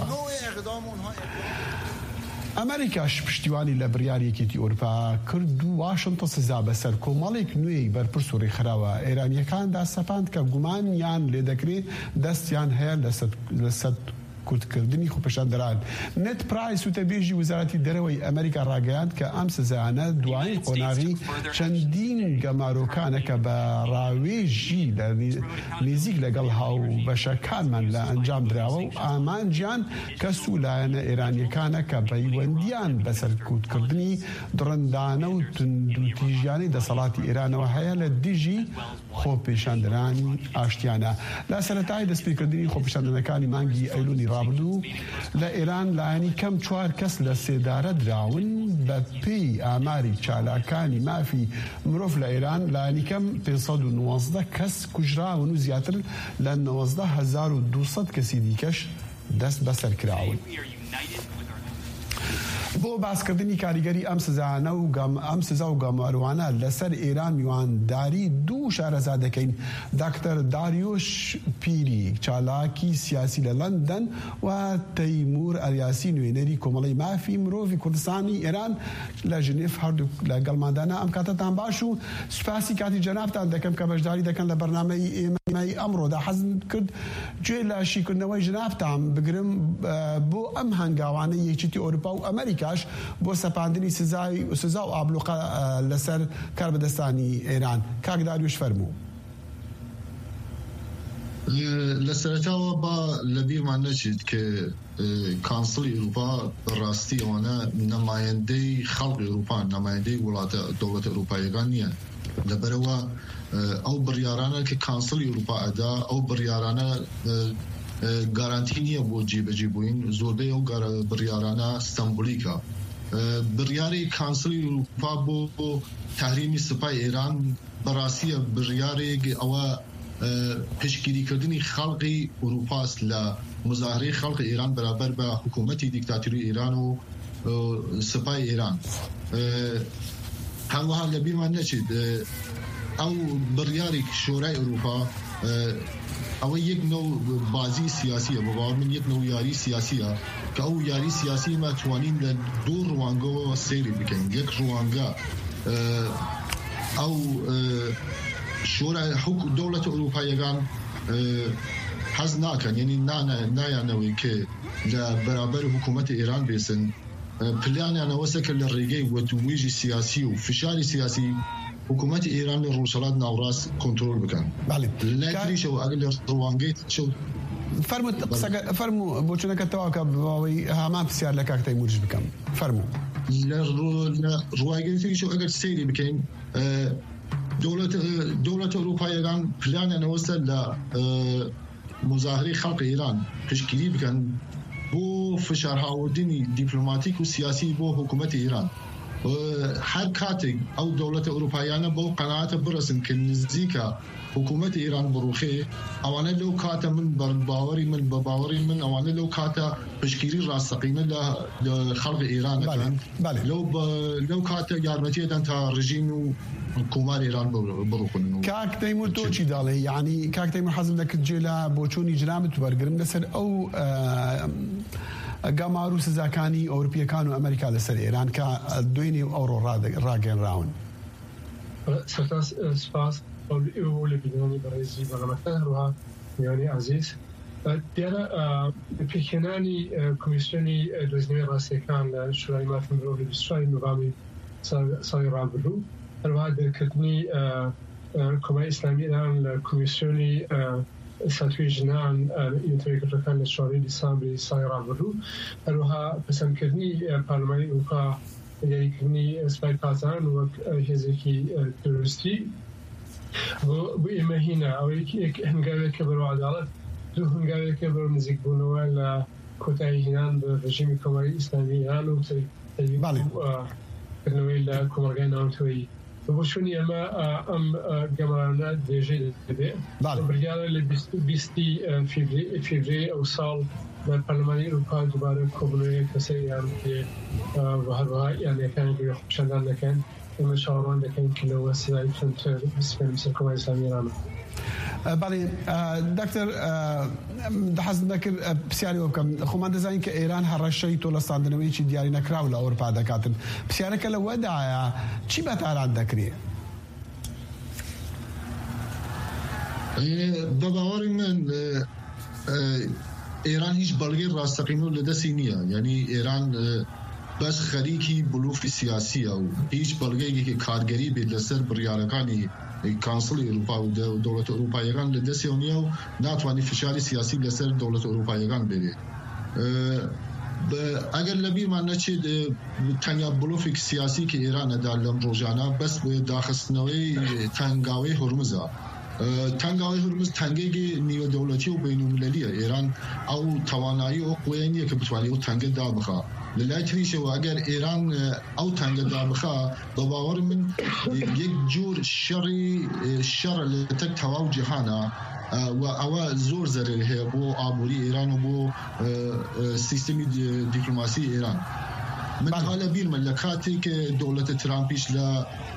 ئەمریکاش پشتیوانی لە بڕیاری یەکێتی ئەوروپا کرد و واشنتن سزا بەسەر کۆمەڵێک نوێی بەرپرس و ڕێکخراوە ئێرانیەکاندا سەپاند کە گومانیان لێ دەکرێت دەستیان هەیە لە کورتکردنی خۆپیشاندەران نت پرایس وتەبێژی وزارەتی دەرەوەی ئەمریکا ڕاگەیاند کە ئەم سزایانە دوای قۆناغی چەندین گەمارۆکانە کە بە ڕاوێژی نزیک لەگەڵ هاوبەشەکانمان لە ئەنجام درراوە و ئامانجیان کە سوولایەنە ئێرانیەکانە کە پەیوەندیان بەسەر کووتکردنی دڕندانە و تیژیانی دەسەڵاتی ئێرانەوە هەیە لە دژی خۆپیشاندەرانی ئاشتیانە. لە سەرەتای دەستپێکردنی خۆپیشاندنەکانی مانگی ئەیلولی ڕابردوو لە ئێران لایەنی کەم 4 کەس لە سێدارە دراون بە پێی ئاماری چالاکانی مافی مرۆڤ لە ئێران لایەنی کەم 519 کەس کوژراون و زیاتر لە 19,200 کەسی دیکەش دەست بەسەر کراون. بۆ باسکردنی کاریگەری ئەم سزانە و ئەم سزا و گەماروانە لەسەر ئێران میوانداری دوو شارەزا دەکەین. داکتەر داریۆش پیری چالاکی سیاسی لە لەندەن و تەیمور ئەریاسی نوێنەری کۆمەڵی مافی مرۆڤی کوردستانی ئێران لە ژنێف هەردوو لە گەڵماندانە ئەم کاتتان باش و سوپاسی کاتی جەنابتان دەکەم کە بەشداری دەکەن لە بەرنامەی ئێمەی ئەمڕۆدا. حەزم کرد گوێ لە شیکردنەوەی جەنابتان بگرم بۆ ئەم هەنگاوانە یەکێتی ئەوروپا و ئەمریکاش بۆ سەپاندنی سزا و ئابلوقە لەسەر کاربەدەستانی ئێران. کاک داریوش فەرموو. لە سەرەتاوە با لەبیرمان نەچێت کە کانسڵی ئەوروپا ڕاستی ئەوانە نەمایەندەی خەڵکی ئەوروپا نەمایەندەی وڵاتە دەوڵەتە ئەوروپایەکان نییە. لەبەرەوە ئەو بڕیارانە کە کانسڵی ئەوروپا ئەدا ئەو بڕیارانە گارانتی نییە بۆ جێبەجێبووین. زۆربەی ئەو بڕیارانە ستەمبولیکە. بڕیاری کانسڵی ئەوروپا بۆ تحریمی سپای ئێران بەڕاستیە بڕیارێک ئەوە پشتگیریکردنی خەڵقی ئەوروپاست لە مزاهرەی خەڵقی ئێران بەرامبەر بە حکوومەتی دیکتاتوری ئێران و سپای ئێران. هەروەها لەبیرمان نەچێت ئەو بڕیاری شۆرای ئەوروپا ئەوە یەک نەو بازی سیاسیە بە باوەڕ من یەک نەو یاری سیاسیە کە ئەو یاری سیاسی ما توانین لە دوو ڕوانگەوە سەیری بکەین. یەک ڕوانگە ئەو شۆرای دەوڵەتە ئەوروپایەکان حەز ناکەن یعنی نایانەوەی کە لە بەرامبەر حکوومەتی ئێران بێسن پلیانیانەوەسە کە لە ڕێگەی وەتوێژی سیاسی و فشاری سیاسی حکوومەتی ئێران لە ڕۆژهەڵات ناوڕاست کۆنترۆل بکەن. لەکریشەوە ئەگەر لە ڕوانگەی فەرموو بۆچونەکە تەواکە بەوەی هامان پرسیار لە کاک تەیموریش بکەم. فەرموو. لە ڕواگەیتریشەوە ئەگەر سەیری بکەین دەوڵەتە ئەوروپایەکان پلانیانەوەسە لە مزاهرەی خەڵقی ئێران پشتگیری بکەن بۆ فشار هاوردنی دیپلۆماتیک و سیاسی بۆ حکوومەتی ئێران. هەر کاتێک ئەو دەوڵەتە ئەوروپایانە بۆ قەناعەتە برسن کە نزیکە حکوومەتی ئێران بڕوخێ ئەوانە لەو کاتە من بە باوەڕی من ئەوانە لەو کاتە پشتگیری ڕاستەقینە لە خەڵقی ئێرانەکەن لەو کاتە یارمەتیەدەن تا ڕژیم و کۆمار ئێران بڕوخن. کاک تەیمور تۆ چی داڵێ؟ یعنی کاک تەیمور حەزم دەکرد جێ لە بۆچوونی جنابت وەرگرم لەسەر ئەو گەمار و سزاکانی ئەوروپیەکان و ئەمریکا لەسەر ئێران کە دوێنێ ئەوڕۆ ڕاگەنراون. سپاس لە بیدانی بەڕێزی بەڵامەکە هەروها میوانی عەزیز. دیارە پێکهێنانی کۆمیسیۆنی دۆزینەوەی ڕاستیەکان لە شورای مافی مرۆڤ لە 24 نۆڤەمبەری ساڵی ڕابردوو هەروها دەرکردنی کۆمەڵی ئیسلامی ئێران لە کۆمیسیۆنی ساتوی ژنان ئینتەرێکەکان لە 4 دیسامبری ساڵی ڕابردوو هەروها پەسەندکردنی پارلەمانی ئەوروپا یاریکردنی سپای پازان وەک هێزێکی تۆریستی بۆ ئێمە هینە ئەوەی هەنگاوێکە بەرەو عەداڵەت دوو هەنگاوێکە بەرەو نزیکبوونەوە لە کۆتایی هێنان بە ڕژیمی کۆمەڵی ئیسلامی ئێران و کردنەوەی لە کۆمەلگای ناوتۆیی. بۆچوونی ئەمە ئەم گەمارانە درێژەی دەبێت. بڕیارە لە 20 فیڤرێ ئەو ساڵ لە پەرلەمانی ئەوروپا دووبارە کۆبوونەوەی کەسەی یان هەروەها یانەکانی بۆ خۆپیشاندان دەکەن. ئێمە چاوەڕوان دەکەین کە لەوە سزای کەمتر بسپێنین سەر کۆمەڵی ئیسلامی ئێرانە. بەڵێ دکتەر حەزم دەکرد پرسیارەوە بکەم. خۆمان دەزانین کە ئێران هەڕەشەی تۆڵەستاندنەوەیکی دیاری نەکراو لە ئەوروپا دەکاتن. پرسیارەکە لەوەدایە چی بەتاران دەکرێت؟ بە باوەڕی من ئێران هیچ بەڵگەی ڕاستەقینە و لەدەستی نییە یعنی ئێران بەس خەریکی بلوفی سیاسیە و هیچ بەڵگەیەکی کارگەری بێت لەسەر بڕیارەکانی کانسڵی ئەوروپا و دەوڵەتە ئەوروپایەکان لەدەستیەوە نییە و ناتوانانی فشاری سیاسی لەسەر دەوڵەتە ئەوروپایەکان بێت ئەگەر لە بیرمان نەچێت تەنیا بلوفێک سیاسی کە ئێرانەدا لەم ڕۆژانە بەس داخستنەوەی تەنگاوەی هورمزە تەنگاوەی هورمز تەنگێکی نیوە دەوڵەتی و بینالمللیە ئێران ئەو توانایی ئەو قوێن نییە کە بتوانێت ئەو تەنگە دابخا لە لای تریشەوە ئەگەر ئێران ئەو تەنگە دابخا بە باوەڕ من یەک جور شەڕ لە تەک تەواو جیهانە و ئەوە زۆر زەرێر هەیە بۆ ئابووری ئێران و بۆ سیستەمی دیپلۆماسی ئێران من حالە بیرمە لە کاتێک دەوڵەتە ترامپیش لە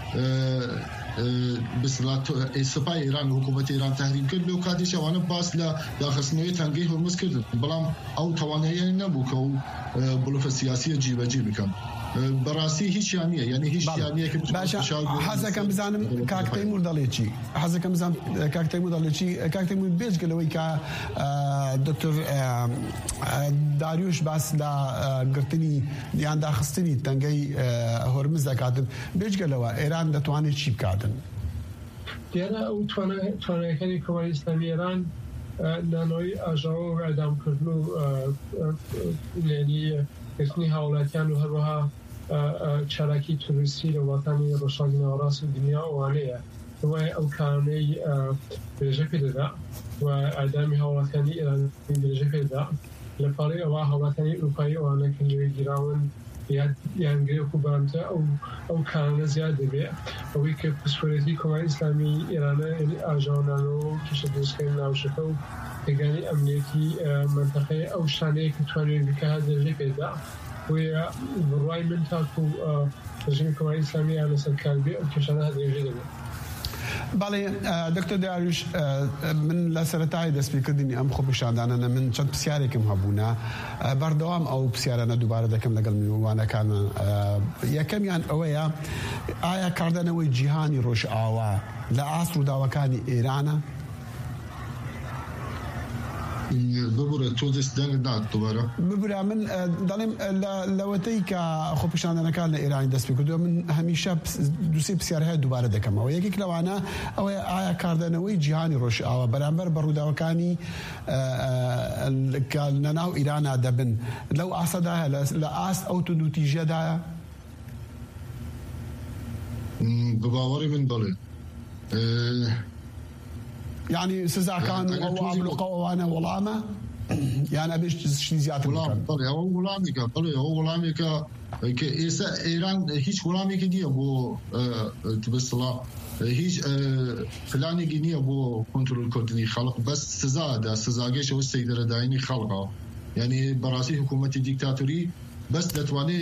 سپای ئێران و حکوومەتی ئێران تحریم کرد لەو کاتیش ئەوانە باس لە داخستنەوەی تەنگەی هورمز کردن بەڵام ئەو تواناییان نەبوو کە و بلوفە سیاسیە جیبەجێ بکەن بەڕاستی هیچیان نییە یعنی هیچیان نییە کە حەزەکەم بزانم کاک تەیموور دەڵێ چی حەزەکەم بزانم کاک تەیموور دەڵێ چی کاک تەیموور بێجگەلەوەی کە دکتۆر داریوش باس لە گرتنی یان داخستنی تەنگەی هورمز دەکاتن بێجگەلەوە ئێران دەتوانێت چی بکاتن دیارە ئەو توانایەکانی کۆماری ئیسلامی ئێران نانۆی ئاژاوە و ئەدامکردن و گرتنی هاوڵاتیان و هەروەها چالاکی توریستی لە وڵاتانی ڕۆژاوی ناوەڕاست دنیا ئەوانەیە وایە ئەو کارانەی درێژە پێدەدا و ئەدامی هاوڵاتیانی ئێران درێژە پێدەدا لە پاڵی ئەوە هاوڵاتیانی ئەوروپایی ئەوانە کە نوێی گیراون یانگرێک و بارمتە ئەو کارانە زیاد دەبێت ئەوەی کە پسپۆرەتی کۆماری ئیسلامی ئێرانە ئاژاوانانەوە و کشە دروستکردن ناوچەکە و پێگانی ئەمنیەتی منتەقەی ئەو شانەیە کە توانێت بکە درێژەی پێدا وەیە بڕوای من تاکو ڕژیمی کۆماری ئیسلامی یان لەسەر کاربێ ئەو کێشانە درێژەی دەبێت بەڵێ دکتۆر داریوش من لە سەرەتای دەستپێکردنی ئەم خۆپیشاندانانە من چەند پرسیارێکم هەبوونە بەردەوام ئەو پرسیارانە دووبارە دەکەم لەگەڵ میوانەکانە یەکەمیان ئەوەیە ئایا کاردانەوەی جیهانی ڕۆژئاوا لە ئاست و داواکانی ئێرانە ببورە تۆ دەست دەنگت دات دووبارە ببورە من دەڵێم لەوەتەی کە خۆپیشاندانەکان لە ئێرانی دەست پێ کردووە من هەمیشە دووسێ پرسیار هەیە دووبارە دەکەمەوە یەکێک لەوانە ئەوەیە ئایا کاردانەوەی جیهانی ڕۆژئاوا بەرامبەر بە ڕووداوەکانی کە لەناو ئیرانە دەبن لەو ئاسەدایە لە ئاست ئەو تونوتیژەدایە بە باوەڕی من بڵێ يعني سزاكان وعملوا قوانا ولاما يعني ابيش شي زياده بله هو ولامي كا بله هو ولامي كا كيسا ايران هيç ولامي كديه بو تبصلا هيç فلاني جنيه بو كنترول كردني خلق بس سزاگه شو سيدره دايني خلقه يعني براسي حكومه ديكتاتوري بس دتواني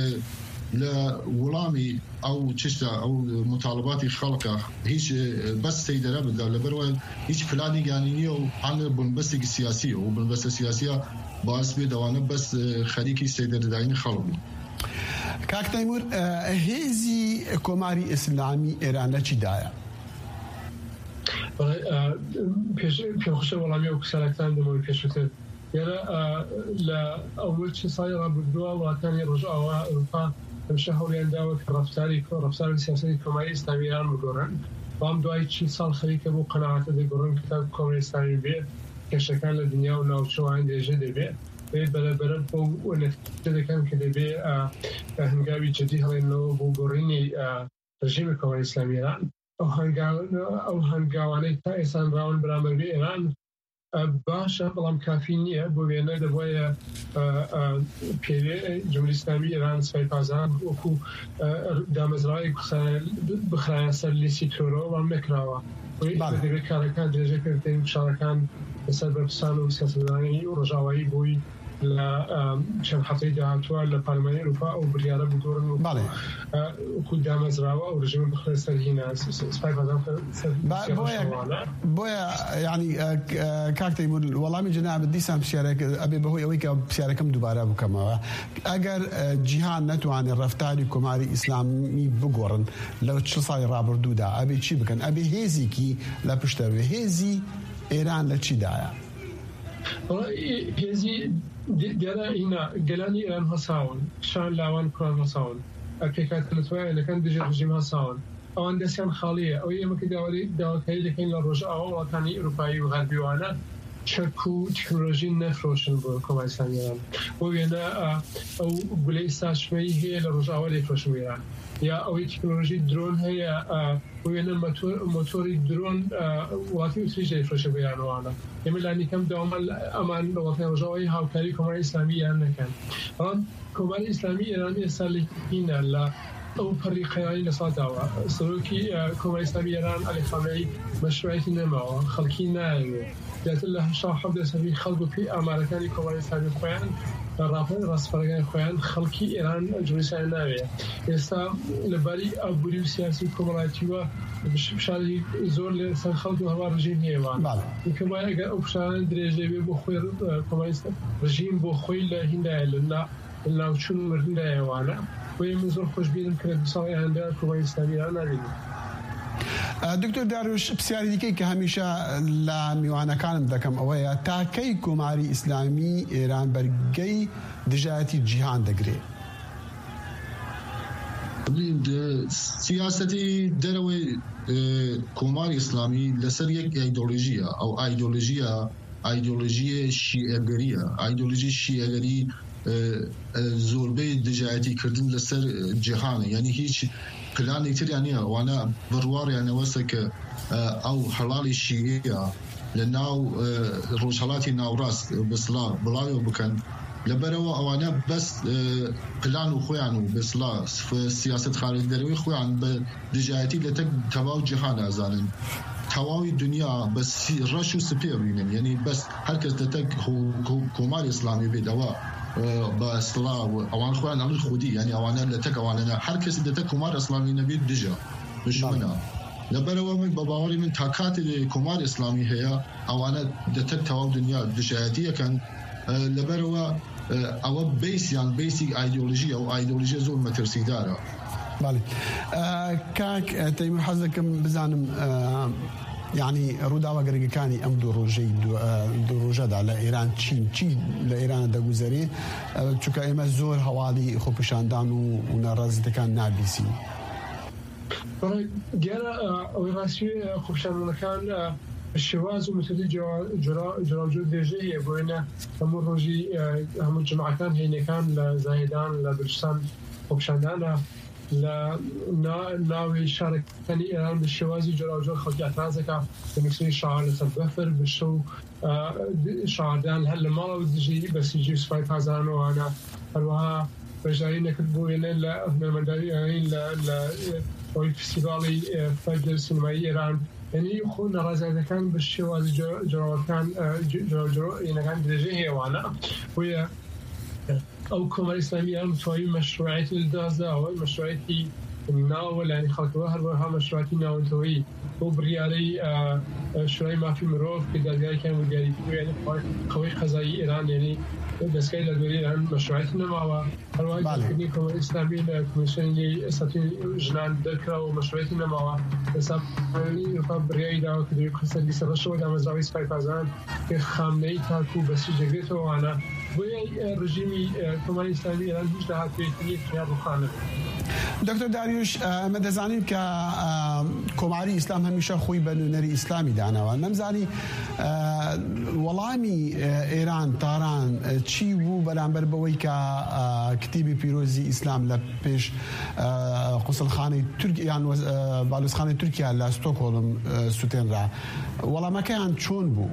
لولامي او تشتا او مطالبات خلقه هيش بس سيدره بدا لبروا هيش فلاني يعني نيو عن بنبسك السياسيه وبنبس السياسيه باس بدوانه بس خليكي سيدره داين خلق كاك تيمور هيزي كوماري اسلامي ايران چي دايا پیش ولامی و کسالکتان دموی پیشوتر یعنی لا اول چی سایر بدوا وطنی رجعوا اروپا همیشه هولیان داوت رفتاری سیاسی کماری اسلامی ایران بگورن و هم دوای چی سال خریک بو قناعت دگورن کتاب کماری اسلامی بید که شکل دنیا و نوچوان دیجه دیبید بید بلبرد بو نتیجه دکن که دیبید هنگاوی جدی هلینو بو گورینی رژیم کماری اسلامی ایران او هنگاوانی تا ایسان راون برامر بی ایران باشە بەڵام کافی نییە بۆ وێنە دەبایە جمهوری اسلامی ایران سپایپازان وەکو دامەزراوی بخرایە سەر لیستی تۆرەوە وان نەکراوە دەبێت کارەکان درێژە پێ شارەکان لەسەر بەرپرسان و سیاسەتدانی و ڕۆژاوایی بووی لە چەند هەفتەی داهاتووە لە پارلەمانی ئەوروپا ئەو بڕیارە بگۆڕن وەکو دامەزراوە ئەو ڕژیمە بخرێت سەر هینە سپایپازان بۆیە ینی کاک تەیموور وەڵامی جەنابەت دیسان پرسیارێک ئەبێ بەهۆی ئەوەی کە پرسیارەکەم دووبارە بکەمەوە ئەگەر جیهان نەتوانێت ڕەفتاری کۆماری ئیسلامی بگۆڕن لەو 40 ساڵی ڕابردوودا ئەبێ چی بکەن ئەبێ هێزێکی لە پشتەوێ هێزی ئێران لە چیدایە هێزی دیارە هینا گەلانی ئێران هەساون شان لاوان کوڕان هەساون پێکاتەوەیەکان دژێ ڕژیم هەساون ئەوان دەستیان خاڵیە ئەو ئێمەکە داواکاری دەکەین لە ڕۆژ ئاوا وڵاتانی ئەوروپایی و غەربیوانە چەک و تکنۆلۆژی نەفرۆشن بۆ کۆماری ئیسلامییان بۆ وێنە ئەو گولەی ساشمەی هەیە لە ڕۆژئاوا لێفرۆشن وێران یا ئەوەی تکنۆلۆژی درۆن هەیە بۆ وێنە مۆتۆری درۆن وڵاتی وتریش لێفرۆشە بۆ یانوانە ئێمە لانیکەم داوامە ئەمان لە وڵاتی ڕۆژئاوای هاوکاری کۆماری ئیسلامی یان نەکەن بەڵام کۆماری ئیسلامی ئێران ئێستا لێکینە لە ئەو پەڕی قەیانی لە ساداوە سەرۆکی کۆماری ئیسلامی ئێران عەلی خامنەئی مەشروعیەتی نەماوە خەڵکی نایەوێت دەتر لە 70 سەری خەڵک و پێی ئامارەکانی کۆماری ئیسلامی خۆیان ڕاپەڕ ڕاستپەرەکانی خۆیان خەڵکی ئێران جوریسیان ناوێت ئێستا لەباری ئابووری و سیاسی کۆمەڵایەتیوە فشاری زۆر لە سەر خەڵک و هەوا ڕژیم هەیەوان کەوای ئەگەر ئەو فشاران درێژەی بێ بۆ خۆی کۆماری ڕژیم بۆ خۆی لە هیندایە لە ناوچوون مردندایەوانە بۆیە من زۆر خۆشبیرم کە لە 2 ساڵی ئایندا کۆماری ئیسلامی ئێران نابینم. دکتۆر داروش پرسیاری دیکەی کە هەمیشە لە میوانەکانم دەکەم ئەوەیە تاکەی کۆماری ئیسلامی ئێران بەرگەی دژایەتی جیهان دەگرێت؟ سیاسەتی دەرەوەی کۆماری ئیسلامی لەسەر یەک ئایدۆلۆژیە ئەو ئایدۆلۆژیە شیعەگەریە ئایدۆلۆژی شیعەگەری زۆربەی دژایەتی کردن لەسەر جیهانە یعنی هیچ پلانی تریان نییە ئەوانە بڕواریانەوەسە کە ئەو هەڵاڵی شیعەیە لە ناو ڕۆژهەڵاتی ناوڕاست بەسڵا بڵاوی بکەن لەبەرەوە ئەوانە بەس پلان و خۆیان و بەسڵا سیاست خارجدەرەوەی خۆیان بە دژایەتی لە تەواو جیهان ئازانن تەواوی دنیا بە ڕەش و سپێ بینن یعنی بەس هەرکەس دەتەک کۆماری ئیسلامی بێت ئەوە بە ئەسڵا ئەوان خۆیان ئەڵ خودی یعنی ئەوانە لە تەک ئەوانە هەر کەسی دەتەک کۆمار ئیسلامی نەبێت دژە دژمنە لەبەرەوە من بە باوەڕی من تا کاتێ کۆماری ئیسلامی هەیە ئەوانە دەتەک تەواو دنیا دژایەتیەکەن لەبەرەوە ئەوە بیسیان بیسی ئایدۆلۆژی ئەو ئایدۆلۆژیە زۆر مەترسیدارە. باڵێ کاک تەیمور حەز دەکەم بزانم یعنی ڕووداوە گەرگەکانی ئەم دوو ڕۆژەدا لە ئێران چی لە ئێرانە دەگوزەرێ چونکە ئێمە زۆر هەواڵی خۆپیشاندان و نەڕازیەکان نابیسین. دیارە ئەوەی ڕاستی خۆپیشاندنەکان شێواز و متدی جۆراوجۆ درێژە هەیە بۆیە هەموو ڕۆژی هەموو جەماعەکان هێنەکان لە زاهێدان لە بلوچستان خۆپیشاندانە لە ناوی شارەکانی ئێران بە شێوازی جۆراوجۆر خەڵکی ئەترازەکە بنووسنی شعار لەسەر بەفر بشە و شعاردان هەر لە ماڵەوە دژی بە سیجی و سوپای پازانەوەوانە هەروەها بەژاری نەکرد بۆ وێنە لە هونەرمەنداوی لە ئەوی فستیڤاڵی فەرجەر سینمایی ئێران یعنی خۆ نەڕازایەتەکان بە شێوازی جۆراوەکان جۆراوجۆرەکان درێژەی هەیەوانە بۆیە ئەو کۆماری ئیسلامی ئێران متوانین مەشروعیەتی دازداوە مەشروعیەتی ناوە لایەنی خەڵکەوە هەروەها مەشروعیەتی ناوەندەوەی بۆ بڕیارەی شورای مافی مرۆڤ کە دادگایەکیان وەرگاریکردووە قەوەی قەزایی ئێران یعنی دەستگای لەدوێری ئێران مەشروعیەتی نەماوە هەروەها دادگای کۆماری ئیسلامی لە کۆمیسیۆنی سەتوی ژنان دەرکراوە مەشروعیەتی نەماوە ئێستا بڕیاری داوە کە دوێ قسە لیسە ڕەشەوە دامەزراوەی سوپای پازان کە خامنەی تاکو بەسی دەگرێتەوەوانە بۆیە ڕژیمی کۆماری ئیسلامی ئێران هیچ داهاتوێتی خیار ڕوخانە. دکتۆر داریوش ئەمە دەزانین کە کۆماری ئیسلام هەمیشە خۆی بە نوێنەری ئیسلامی داناوە نەمزانی وەڵامی ئێران تاران چی بوو بەرامبەر بەوەی کە کتیبی پیرۆزی ئیسلام لە پێش قوسڵخانەی یان باڵوسخانەی تورکیا لە ستۆکهۆڵم سوتێنرا وەڵامەکەیان چۆن بوو؟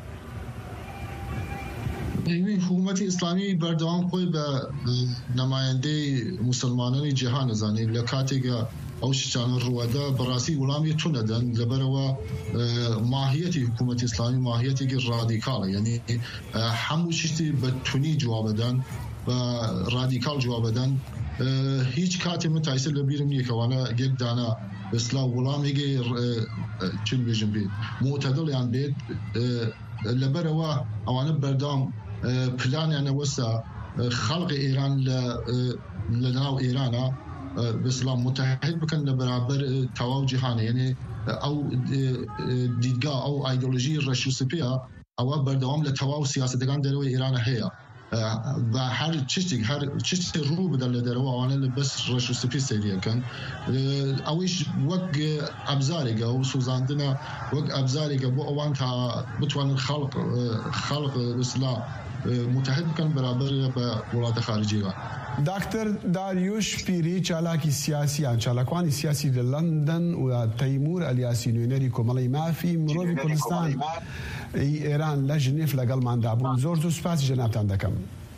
حکوومەتی ئیسلامی بەردەوام خۆی بە نەمایەندەی موسڵمانانی جیهان ئەزانێت لە کاتێکە ئەو شتانە ڕوەدا بەڕاستی وەڵامی تون ئەدەن لەبەرەوە ماهیەتی حکوومەتی ئیسلامی ماهیەتێکی ڕادیکاڵە یعنی هەموو شتی بە تونی جواب بدەن بە ڕادیکاڵ جواب بدەن هیچ کاتێ من تایسە لە بیرم نییە کەوانە یەک دانا بەسلا وەڵامێکی چون بێژم بێت معتەدڵیان بێت لەبەرەوە ئەوانە بەردەوام پلانیان ئەوەستا خەڵقی ئێران لە ناو ئێرانە بەسلام متحد بکەن لە بەرابەر تەواو جیهانە یعنی ئەو دیدگا ئەو ئایدۆلۆژی ڕەش و سپێە او بردوام لتواو سیاستگان دروی ایران هيا و هر چشتی رو بدل دروا وانا بس رش سپی سریع کن اویش وق ابزاريقه وسوزاندنا وق ابزاريقه بو اوان تا بتوان خلق الاسلام متحد كان برابر بولات خارجيه. دکتر داریوش پیری چالاکی سیاسیان چالاکوانی سیاسی لندن و تیمور الیاسی نوینری کومەڵی مافی مرۆڤی کوردستان ئێران لە ژنێف لەگەڵماندا بوون زۆر سوپاسی جەنابتان دەکەم.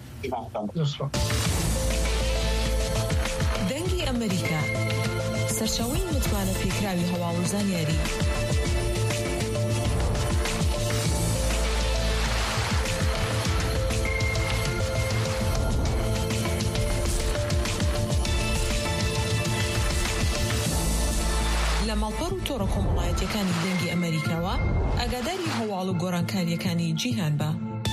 دەنگی ئەمریکا سەرچاوەی متمانە پێکراوی هەواڵوزان یاری ماڵپەڕ و تۆڕە کۆمەڵایەتیەکانی دەنگی ئەمریکاوە ئاگاداری هەواڵ و گۆڕانکاریەکانی جیهان بە.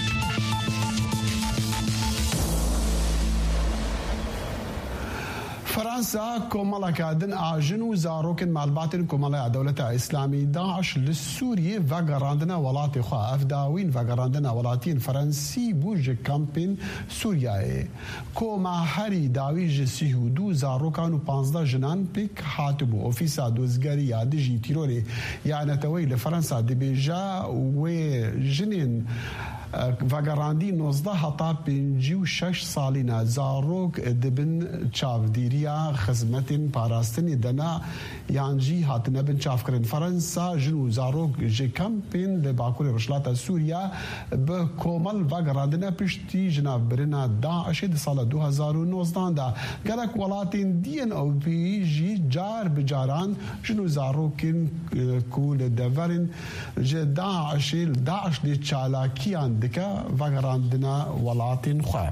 فرانسا کۆمەڵەکە ئاژن و زارۆکن مالباتن کۆمەڵەیە دەوڵەتە ئیسلامی داعش لە سووریە ڤەگەڕاندنە وڵاتی خوا ئەفداوین ڤەگەڕاندنە وڵاتین فەرەنسی بوو ژە کەمپین سووریایە کۆما هەری داوی ژە 32 زارۆکان و 15 ژنان پێک هاتبوو ئۆفیسا دۆزگەری یا دژی تیرۆرێ یانەتەوەی لە فەرەنسا دەبێژە وێ ژنێن ڤەگەڕاندی 19 هەتا 56 ساڵینە زارۆک دەبن چاودێریە خزمەتین پاراستنی دەنا یانجی هاتنە بن چاوکردن فەرەنسا ژن و زارۆک ژێ کەمپین لە باکووری ڕۆژهەڵاتە سووریا بە کۆمەڵ ڤەگەڕاندنە پشتی ژناوبرنە داعشی لە ساڵە 2019دا گەلک وڵاتین دیەن ئەوروپیژی جار بجاران ژن و زارۆکین کو لە دەڤەرن ژێ داعش لێ چالاکیان دکە ڤەگەڕاندنە وڵاتین خوا.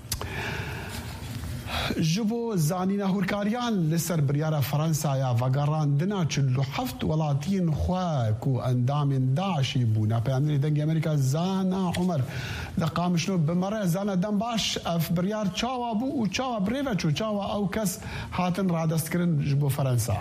ji bo zanîna hûrkariyan li ser biryara Fransaya vegerandina 47 welatiyên xwe ku endamên Daişê bûne peyamberê dengê Amerîka Zana Umer li Qamişlo bi mere zana dem baş ev biryar çawa bû û çawa birêve çû çawa ew kes hatin radestkirin ji bo Fransa.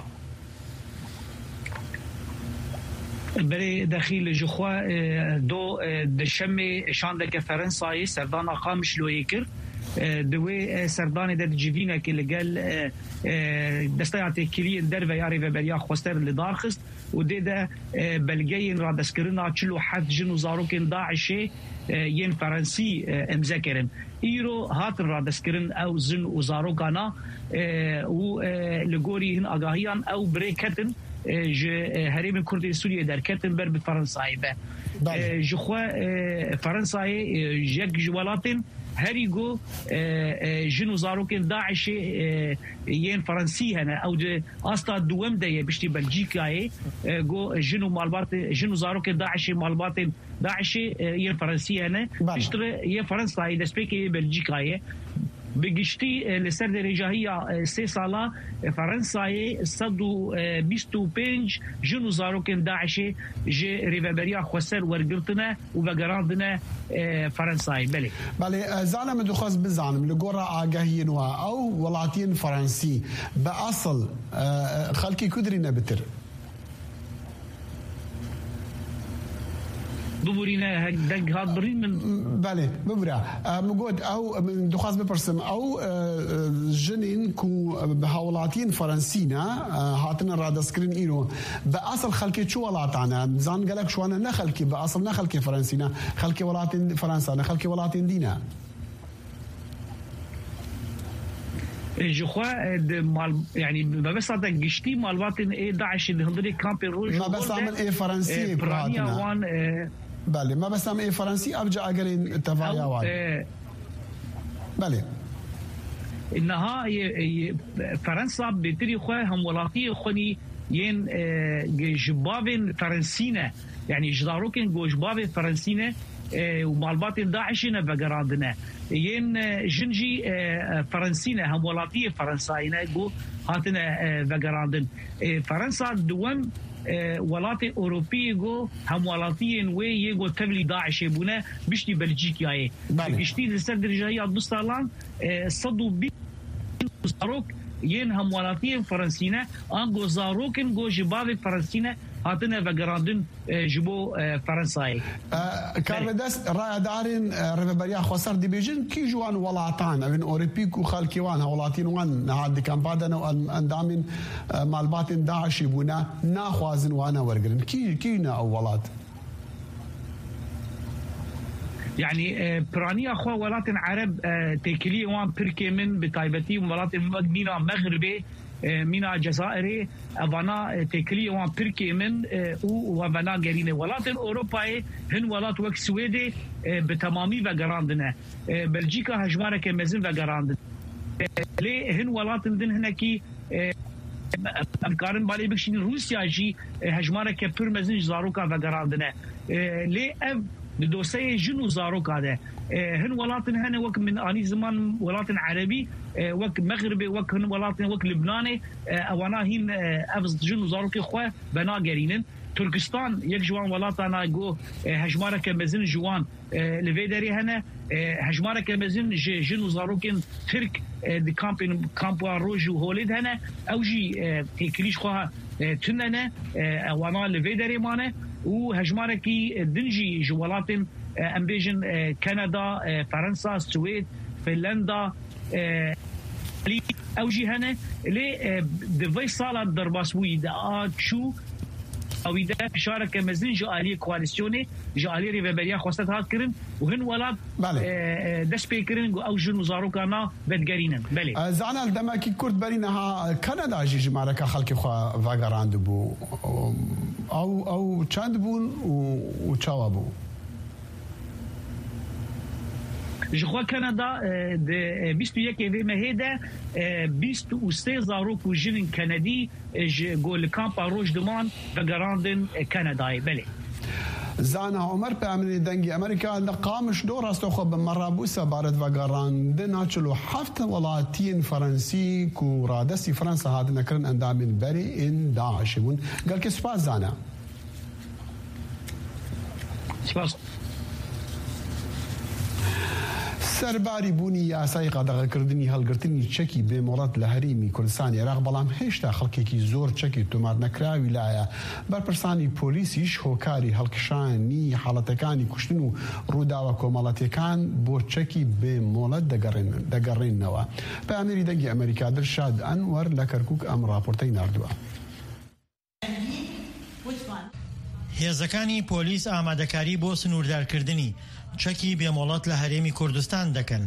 برای داخل جخوا دو دشمه شانده که فرانسایی سردان قامش لوی کرد دوی سردان در جیوینه که لگل دستای تکیلی در و یاری و بریا خواستر لدارخست و ده بلگین را دستکرنا 47 جن و زاروکن داعشی ین فرانسی امضا کردن ایرو هات را دستکرن او زن و زاروکانا و لگوری هن آگاهیان او بریکتن هریم کردی سوریه در کتن بر به فرانسایی به جخوا فرانسایی یک جوالاتن هری گو جنو زاروکن داعش ین فرانسی هنه او ده استا دوم ده بشتی بلژیکای گو جنو مالبات جنو زاروکن داعش مالبات داعش ین فرانسی هنه بشتر ین فرانسایی دسپیکی بلژیکای بگشتی لسر درجه‌ای 3 ساله فرانسای 125 جنو زاروکن داعش ج ریوبریا خسر ورگرتنه و وگراندنه فرانسای بله زانم دخواست بزانم لگورا آگاهی نوا او ولاتین فرانسی به اصل خلکی کدری نبتر ببورينا دق هاد برين من بله ببرا مقود او دخواست بپرسم او جنين كو بهولاتين فرنسينا هاتنا رادسكرين ايرو باصل خلكي شو ولاتانا زان قالك شو انا نخلكي باصل نخلكي فرنسينا خلكي ولاتين فرنسا نخلكي ولاتين دينا je crois يعني ما بس هذا قشتي مالباتن ايه داعش اللي هندري كامبي روج ما بس عمل ايه فرنسي براتنا بله ما بس عمل ايه فرنسي ارجع اقرين تفايا وان بله انها فرنسا بتري خواه هم ولاتي خوني ين جبابن فرنسينا يعني جداروكن جبابن فرنسينا ومالباتن داعشنا بقراندنا ين جنجي فرنسينا هم ولاتيه فرنساينا جو هاتنا بقراندن فرنسا دوم ولاتي اوروبي جو هم ولاتيين وي يجو تبلي داعش بونا بشتي بلجيكاي بشتي لسر درجايه بستالان صدو بي صاروك ين هم ولاتين فرنسينا انغو زاروكن جو جباب فرنسينا هاتنا فقراندن جبو فرنساي كاربدس راي دارين ربريا خسر دي بيجن كي جوان ولاتان من اوريبيك وخالكيوان ولاتين وان هاد كان بعدنا اندامين مالبات داعش يبونا ناخوازن وانا ورقرن كينا اولات يعني براني اخو ولاتن عرب تكلي وان بركي من بتايبتي ولاتن مينا مغربي مينا جزائري افانا تكلي وان بركي من وافانا غرينه ولاتن اوروباي هن ولات وك سويدي بتمامي وغراندنا بلجيكا هجماره كمزن وغراند لي هن ولاتن دن هناكي امكارن بالي بكشين روسيا جي هجماره كبرمزن زاروكا وغراندنا لي دوسي جنو زاروك هذا هن ولاتن هنا وك من اني زمان ولاتن عربي وك مغربي وك هن ولاتن وك لبناني اوانا هين افز جنو زاروك خو بنا غرينن تركستان يك جوان ولاتنا جو هجماره كمزن جوان لفيدري هنا هجماره كمزن جنو زاروكن ترك دي كامبو روجو هوليد هنا او جي تكريش خو تننا اوانا لفيدري مانه وهجماره كي دنجي جوالاتن امبيجن كندا فرنسا السويد فنلندا او جي هنا لي دفي صاله درباسوي دا شو او اذا شارك مزن جاليه كواليسيوني جاليه ريفيريا خوستها هات كرن وهن ولاد دش بيكرن او جنو زاروكانا بدغرينن بلي زعنا الدماكي كرد برينها كندا جي جماركا خلقي خو فاغراند بو او تشاندبون وتشاوابو Je crois Canada de 21 مهيدا 23 زاروك جن كندي جول كامب روج دمان فغراندن كندا بلي زانا عمر بأمري دنجي أمريكا لقامش دور استوخب مرابوسة بارد وغراندن هاتشلو حفت ولاتين فرنسي كو رادسي فرنسا هاد نكرن اندامين بري ان داعشبون قال كسباس زانا سپاس سەرباری بوونی یاسای قادەغەکردنی هەڵگرتنی چەکی بێمۆڵەت لە هەرێمی کوردستانی عێراق بەڵام هێشتا خەڵکێکی زۆر چەکی تۆمار نەکراوی لایە بەرپرسانی پۆلیسیش هۆکاری هەڵکشانی حاڵەتەکانی کوشتن و ڕووداوە کۆمەڵەتیەکان بۆ چەکی بێمۆڵەت دەگەڕێنەوە. پەیامێری دەنگی ئەمریکا دڵشاد ئەنوەر لە کەرکووک ئەم ڕاپۆرتەی ناردووە. هێزەکانی پۆلیس ئامادەکاری بۆ سنووردارکردنی چەکی بێمۆڵەت لە هەرێمی کوردستان دەکەن.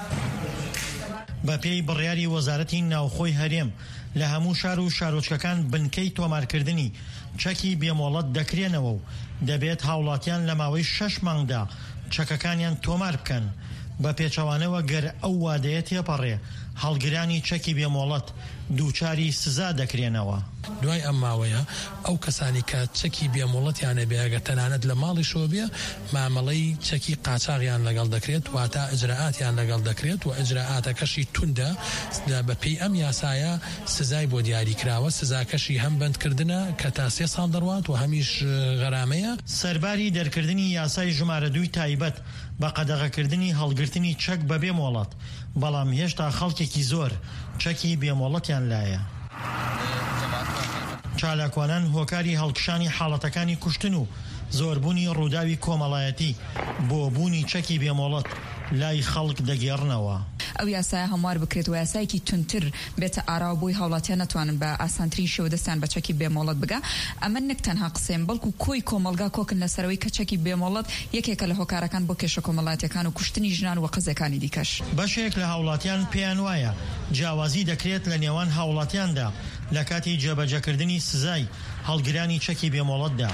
بە پێی بڕیاری وەزارەتی ناوخۆی هەرێم لە هەموو شار و شارۆچکەکان بنکەی تۆمارکردنی چەکی بێمۆڵەت دەکرێنەوە و دەبێت هاوڵاتیان لە ماوەی 6 مانگدا چەکەکانیان تۆمار بکەن. بە پێچەوانەوە گەر ئەو وادەیە تێپەڕێ هەڵگرانی چەکی بێمۆڵەت دووچاری سزا دەکرێنەوە. دوای ئەم ماوەیە ئەو کەسانی کە چەکی بێمۆڵەتیانە بێگە تەنانەت لە ماڵی شۆ بێ مامەڵەی چەکی قاچاغیان لەگەڵ دەکرێت واتە ئەجراعاتیان لەگەڵ دەکرێت و ئەجراعاتەکەشی توندە بەپێی ئەم یاسایە سزای بۆ دیاری کراوە سزاکەشی هەم بەندکردنە کە تا 3 ساڵ دەڕوات و هەمیش غەرامەیە. سەرباری دەرکردنی یاسای ژمارە 2 تایبەت بە قەدەغەکردنی هەڵگرتنی چەک بە بێمۆڵەت بەڵام هێشتا خەڵکێکی زۆر چەکی بێمۆڵەتیان لایە. چالاکوانان هۆکاری هەڵکشانی حاڵەتەکانی کوشتن و زۆربوونی ڕووداوی کۆمەڵایەتی بۆ بوونی چەکی بێمۆڵەت لای خەڵک دەگێڕنەوە. ئەو یاسایە هەموار بکرێت و یاسایەکی تونتر بێتە ئاراوە بۆی هاوڵاتیان نەتوانن بە ئاسانترین شێوە دەستیان بە چەکی بێمۆڵەت بگا. ئەمە نەک تەنها قسەیە بەڵکو کۆی کۆمەلگا کۆکن لەسەرەوەی کە چەکی بێمۆڵەت یەکێکە لە هۆکارەکان بۆ کێشە کۆمەڵایەتیەکان و کوشتنی ژنان و قەزەکانی دیکەش. بەشێک لە هاوڵاتیان پێیان وایە جیاوازی دەکرێت لە نێوان هاوڵاتیاندا لە کاتی جێبەجێکردنی سزای هەڵگرانی چەکی بێمۆڵەتدا.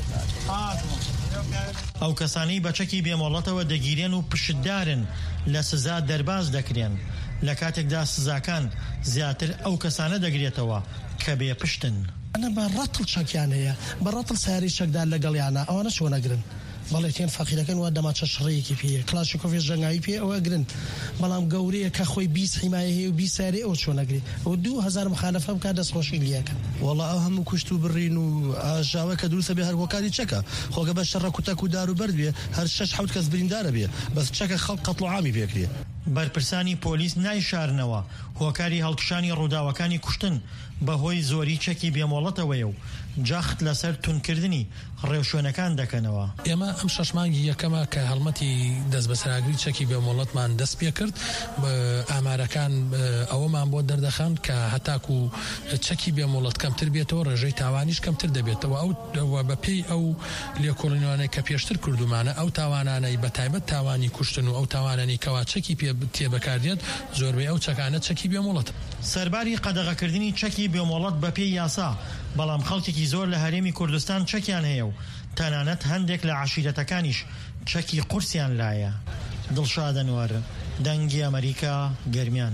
ئەو کەسانەی بە چەکی بێمۆڵەتەوە دەگیرێن و پشتدارن لە سزا دەرباز دەکرێن لە کاتێکدا سزاکان زیاتر ئەو کەسانە دەگرێتەوە کە بێ پشتن. ئەنە بە ڕەتڵ چەکیان هەیە بە ڕەتڵ ساری چەکدار لەگەڵیانە ئەوانە چۆ نەگرن بەڵێ تێن فەقیرەکەن وا دەماچە شڕەیەکی پێ کلاشیکۆفی ژەنگاوی پێ ئەوە گرن بەڵام گەورەیە کە خۆی 20 حیمایە هەیە و 20 ساری ئەو چۆ نەگری ئەو 2000 مخالەفە بکات دەستخۆشی لیەکە. وەڵا ئەو هەموو کوشت و بڕین و ئاژاوە کە دروستە بێ هەر هۆکاری چەکە خۆگە بە شەڕە کوتەک و دار و بەرد بێ هەر 6-7 کەس بریندارە بێ بەس چەکە خەڵک قەتڵ و عامی پێکرێ. بەرپرسانی پۆلیس نایشارنەوە هۆکاری هەڵکشانی ڕووداوەکانی کوشتن بەهۆی زۆری چەکی بێمۆڵەتەوەیە و جەخت لەسەر تونکردنی ڕێوشوێنەکان دەکەنەوە. ئێمە ئەم 6 مانگی یەکەمە کە هەڵمەتی دەست بەسەراگری چەکی بێمۆڵەتمان دەست پێ کرد، ئامارەکان ئەوەمان بۆ دەردەخەن کە هەتاکو چەکی بێمۆڵەت کەمتر بێتەوە ڕێژەی تاوانیش کەمتر دەبێتەوە. ئەو بەپێی ئەو لێکۆڵینەوەی کە پێشتر کردومانە ئەو تاوانانەی بەتایبەت تاوانی کوشتن و ئەو تاوانانی کەوا چەکی تێبەکاردێت زۆربەی ئەو چەکانە چەکی بێمۆڵەت. سەرباری قەدەغەکردنی چەکی بێمۆڵەت بەپێی یاسا، بەڵام خەڵکێکی زۆر لە هەرێمی کوردستان چەکیان هەیە و تەنانەت هەندێک لە عەشیرەتەکانیش چەکی قورسیان لایە. دڵشاد ئەنوەر، دەنگی ئەمریکا، گەرمیان.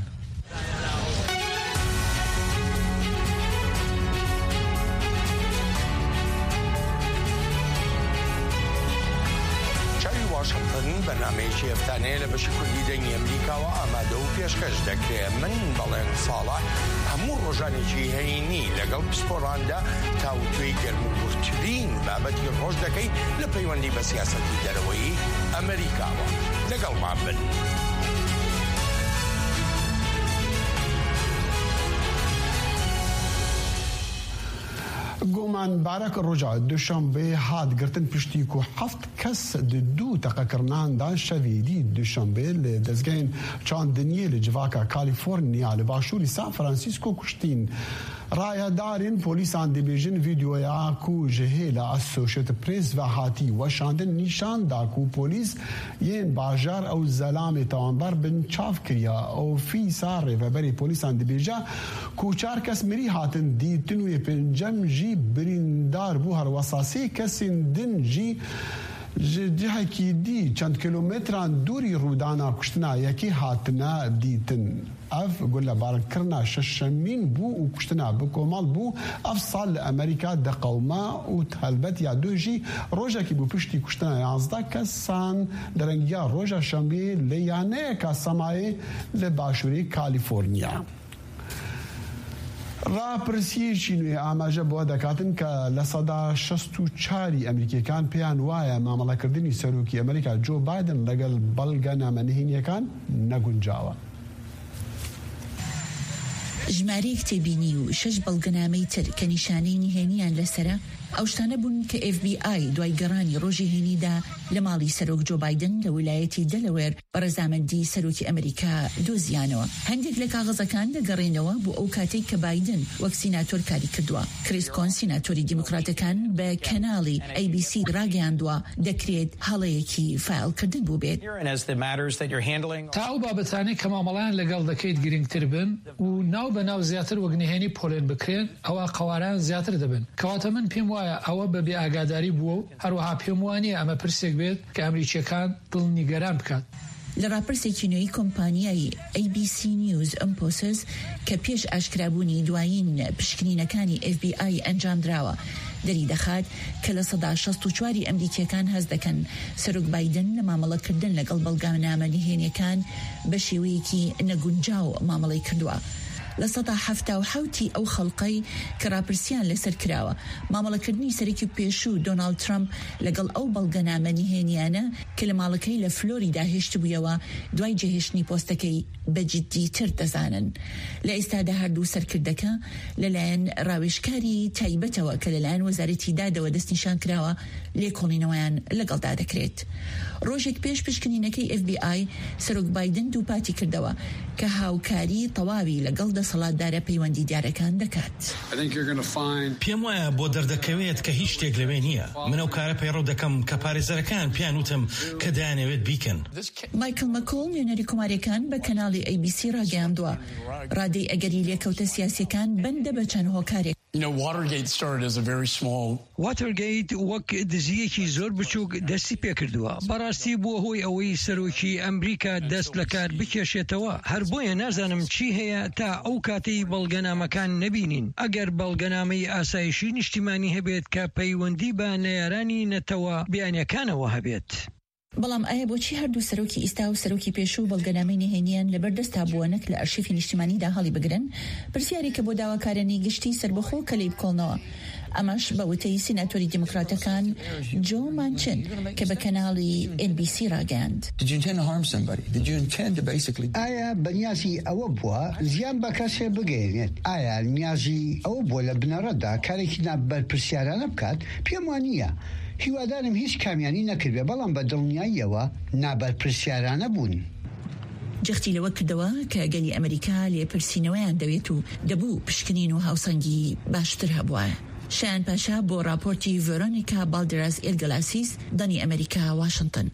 بەنامەیەکی هەفتانەیە لە بەشی کوردی دەنگی ئەمریکاوە ئامادە و پێشکەش دەکرێت. من بەڵێن ساڵح هەموو ڕۆژانێکی هەینی لەگەڵ پسپۆڕاندا تاوتوێی گەرموگورترین بابەتی ڕۆژ دەکەی لە پەیوەندی بە سیاسەتی دەرەوەی ئەمریکاوە. لەگەڵمان بن. گومانبارەك ڕۆژا دوشەمبێ هاتگرتن پشتی و 7 کەس دوو تەقەکردناندا شەویدی دوشەمبێ لە دەستگەین چاندنیە لە جڤاکە کالیفۆرنیا لە باشووری سان فرانسیسکۆ کوشتین. ڕایەدارین پۆلیسان دەبێژن ڤیدیۆیا کو ji hêla Associated Press ve hatî weşandin nîşan da ku polîs yên bajar ew zelamê tawanbar bin çav kiriya. Ofîsa rêveberê polîsan dibêje ku 4 kes mirî hatin dîtin û yê pêncem jî birîndar bû herwesa 3 kesên din jî ji cihekî dî çend kilometran dûrî rûdana kuştina yekî hatine dîtin. Ev gulebarkirina şeşemîn bû û kuştina bi komal bû ev sal li Amerîka deqewma û helbetiya dû jî rojekî bû piştî kuştina 11 kesan li rengiya roja şembê li yaneyeka Semayê li başûrê Kaliforniya. راپرسیەکی نوێ ئاماژە بۆ دەکاتن کە لە سەدا 64 ئەمریکیەکان پێیان وایە مامەڵەکردنی سەرۆکی ئەمریکا جۆ بایدن لەگەڵ بەڵگە نامەنهێنیەکان نەگونجاوە. ژمارەیەک تێبینی و 6 بەڵگەنامەی تر کە نیشانەی نهێنیان لەسرە ئەو شتانە بوون کە FBI دوای گەڕانی ڕۆژی هێنیدا لە ماڵی سەرۆک جۆ بایدن لە ویلایەتی دەلەوێر بە ڕەزامەندی سەرۆکی ئەمریکا دۆزیانەوە. هەندێک لە کاغەزەکان دەگەڕێنەوە بۆ ئەو کاتێک کە بایدن وەک سیناتۆر کاری کردووە. کریس کۆن سیناتۆری دیموکراتەکان بە کەناڵی ABC ڕاگەیاندووە دەکرێت هەڵەیەکی فایلکردن بوو بێت. تا ئەو بابەتانەی کە مامەڵیان لەگەڵ دەکەیت گرنگتر بن و ناو بە ناو زیاتر وەک نهێنی پۆلێن بکرێن ئەوە قەواران زیاتر دەبن. کەواتە من پێم وایە ئەوە بە بێ ئاگاداری بووە و هەروەها پێم وانیە ئەمە پرسێک بێت کە ئەمریکیەکان دڵنیگەران بکات. لە راپرسێکی نوێی کۆمپانیای ABC News Impulses کە پێش ئاشکرابوونی دوایین پشکنینەکانی FBI ئەنجام دراوە دەری دەخات کە لە سەدا 64 ئەمریکیەکان هەست دەکەن سەرۆک بایدن لە مامەڵەکردن لەگەڵ بەڵگەنامە نهێنیەکان بە شێوەیەکی نەگونجاو مامەڵەی کردووە. لە سەدا 77 ئەو خەڵقەی کە راپرسیان لەسەر کراوە مامەڵەکردنی سەرۆکی پێشوو دۆناڵد ترامپ لەگەڵ ئەو بەڵگەنامە نهێنیانە کە لە ماڵەکەی لە فلۆریدا هێشت بوویەوە دوای جێهێشتنی پۆستەکەی بەجددیتر دەزانن. لە ئێستادا هەردوو سەرکردەکە لەلایەن ڕاوێژکاری تایبەتەوە کە لەلایەن وەزارەتی دادەوە دەستنیشان کراوە لێکۆڵینەوەیان لەگەڵدا دەکرێت. ڕۆژێک پێش پشکنینەکەی FBI سەرۆک بایدن دووپاتی کردەوە کە هاوکاری تەواوی لەگەڵ دەسەڵاتدارە پەیوەندی دیارەکان دەکات. پێم وایە بۆ دەردەکەوێت کە هیچ شتێک لەوێ نییە. من ئەو کارە پەیڕەو دەکەم کە پارێزەرەکان پیان وتم کە دەیانەوێت بیکەن. مایکل مەکۆڵ نوێنەری کۆماریەکان بە کەناڵی ABC ڕاگەیاندووە ڕادەی ئەگەری لێکەوتە سیاسیەکان بەندە بە چەند هۆکارێک. واتەرگەیت وەک دزیەکی زۆر بچووک دەستی پێکردووە. بەڕاستی بووە هۆی ئەوەی سەرۆکی ئەمریکا دەست لە کار بکێشێتەوە. هەر بۆیە نازانم چی هەیە تا ئەو کاتەی بەڵگەنامەکان نەبینین. ئەگەر بەڵگەنامەی ئاسایشی نیشتیمانی هەبێت کە پەیوەندی بە نەیارانی نەتەوە بیانیەکانەوە هەبێت. بەڵام ئایا بۆچی هەردوو سەرۆکی ئیستا و سەرۆکی پێشوو بەڵگەنامەی نهێنیان لەبەردەستا بووە نەک لە ئەرشیفی نیشتیمانیدا هەڵی بگرن؟ پرسیاری کە بۆ داواکارانی گشتی سربەخۆ کە لی بکۆڵنەوە. ئەمەش بەوتەی سیناتۆری دیموکراتەکان جۆ مانچن کە بە کەناڵی NBC ڕاگەاند. ئایا بەنیازی ئەوە بووە زیان بە کەسێ بگەێنێت؟ ئایا نیازی ئەوە بووە لە بنەڕەتدا کارێکی نابەرپرسیارانە بکات؟ پێم وانە. هیوادارم هیچ کامیانی نەکردێ، بەڵام بە دڵنیاییەوە نابەرپرسیارانە بوون. جەختی لەوە کردەوە کە گەلی ئەمریکا لێپرسینەوەیان دەوێت و دەبوو پشکنین و هاوسەنگی باشتر هەبووە. شایان پاشا بۆ راپۆرتی ڤێرۆنیکا بالدراز ئێلگەلاسیس دەنی ئەمریکا واشنگتن.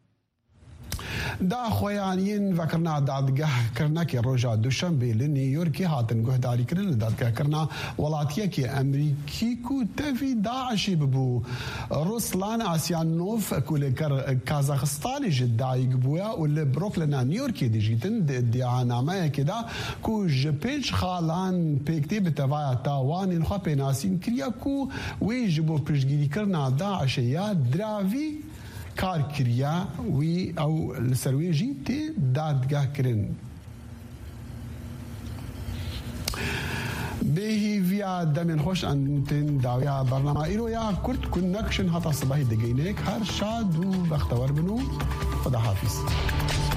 داخۆیانین ڤەکردنا دادگەهکردنەکی ڕۆژە دووشەمبێ لە نیویۆرکی هاتن گوهداریکردن لە دادگەهکردنا وڵاتیەکی ئەمریکی و تەڤی داعشی ببوو. ڕوسلان ئاسیانۆف کولێکەر کازاخستانیش دایک بووە و لە بڕۆکلەنا نیویۆرکی دژیتن دیانامەیەکێدا کو ji pênc xalan pêktê bi tevaya tawanên xwe pênasîn kiriye ku wê ji bo piştgirîkirina Daişê ya diravî کار کریە وی ئەو لەسەروێژی تێ دادگاهکردن. بێهیڤیا دەمێن خۆش ئەنتن داویا بەرنامە ئیرۆیا کورت کون نەکشن هەتا سبەهی دەگەینێک هەر شاد و بەختەوەر بن و خدا حافیز.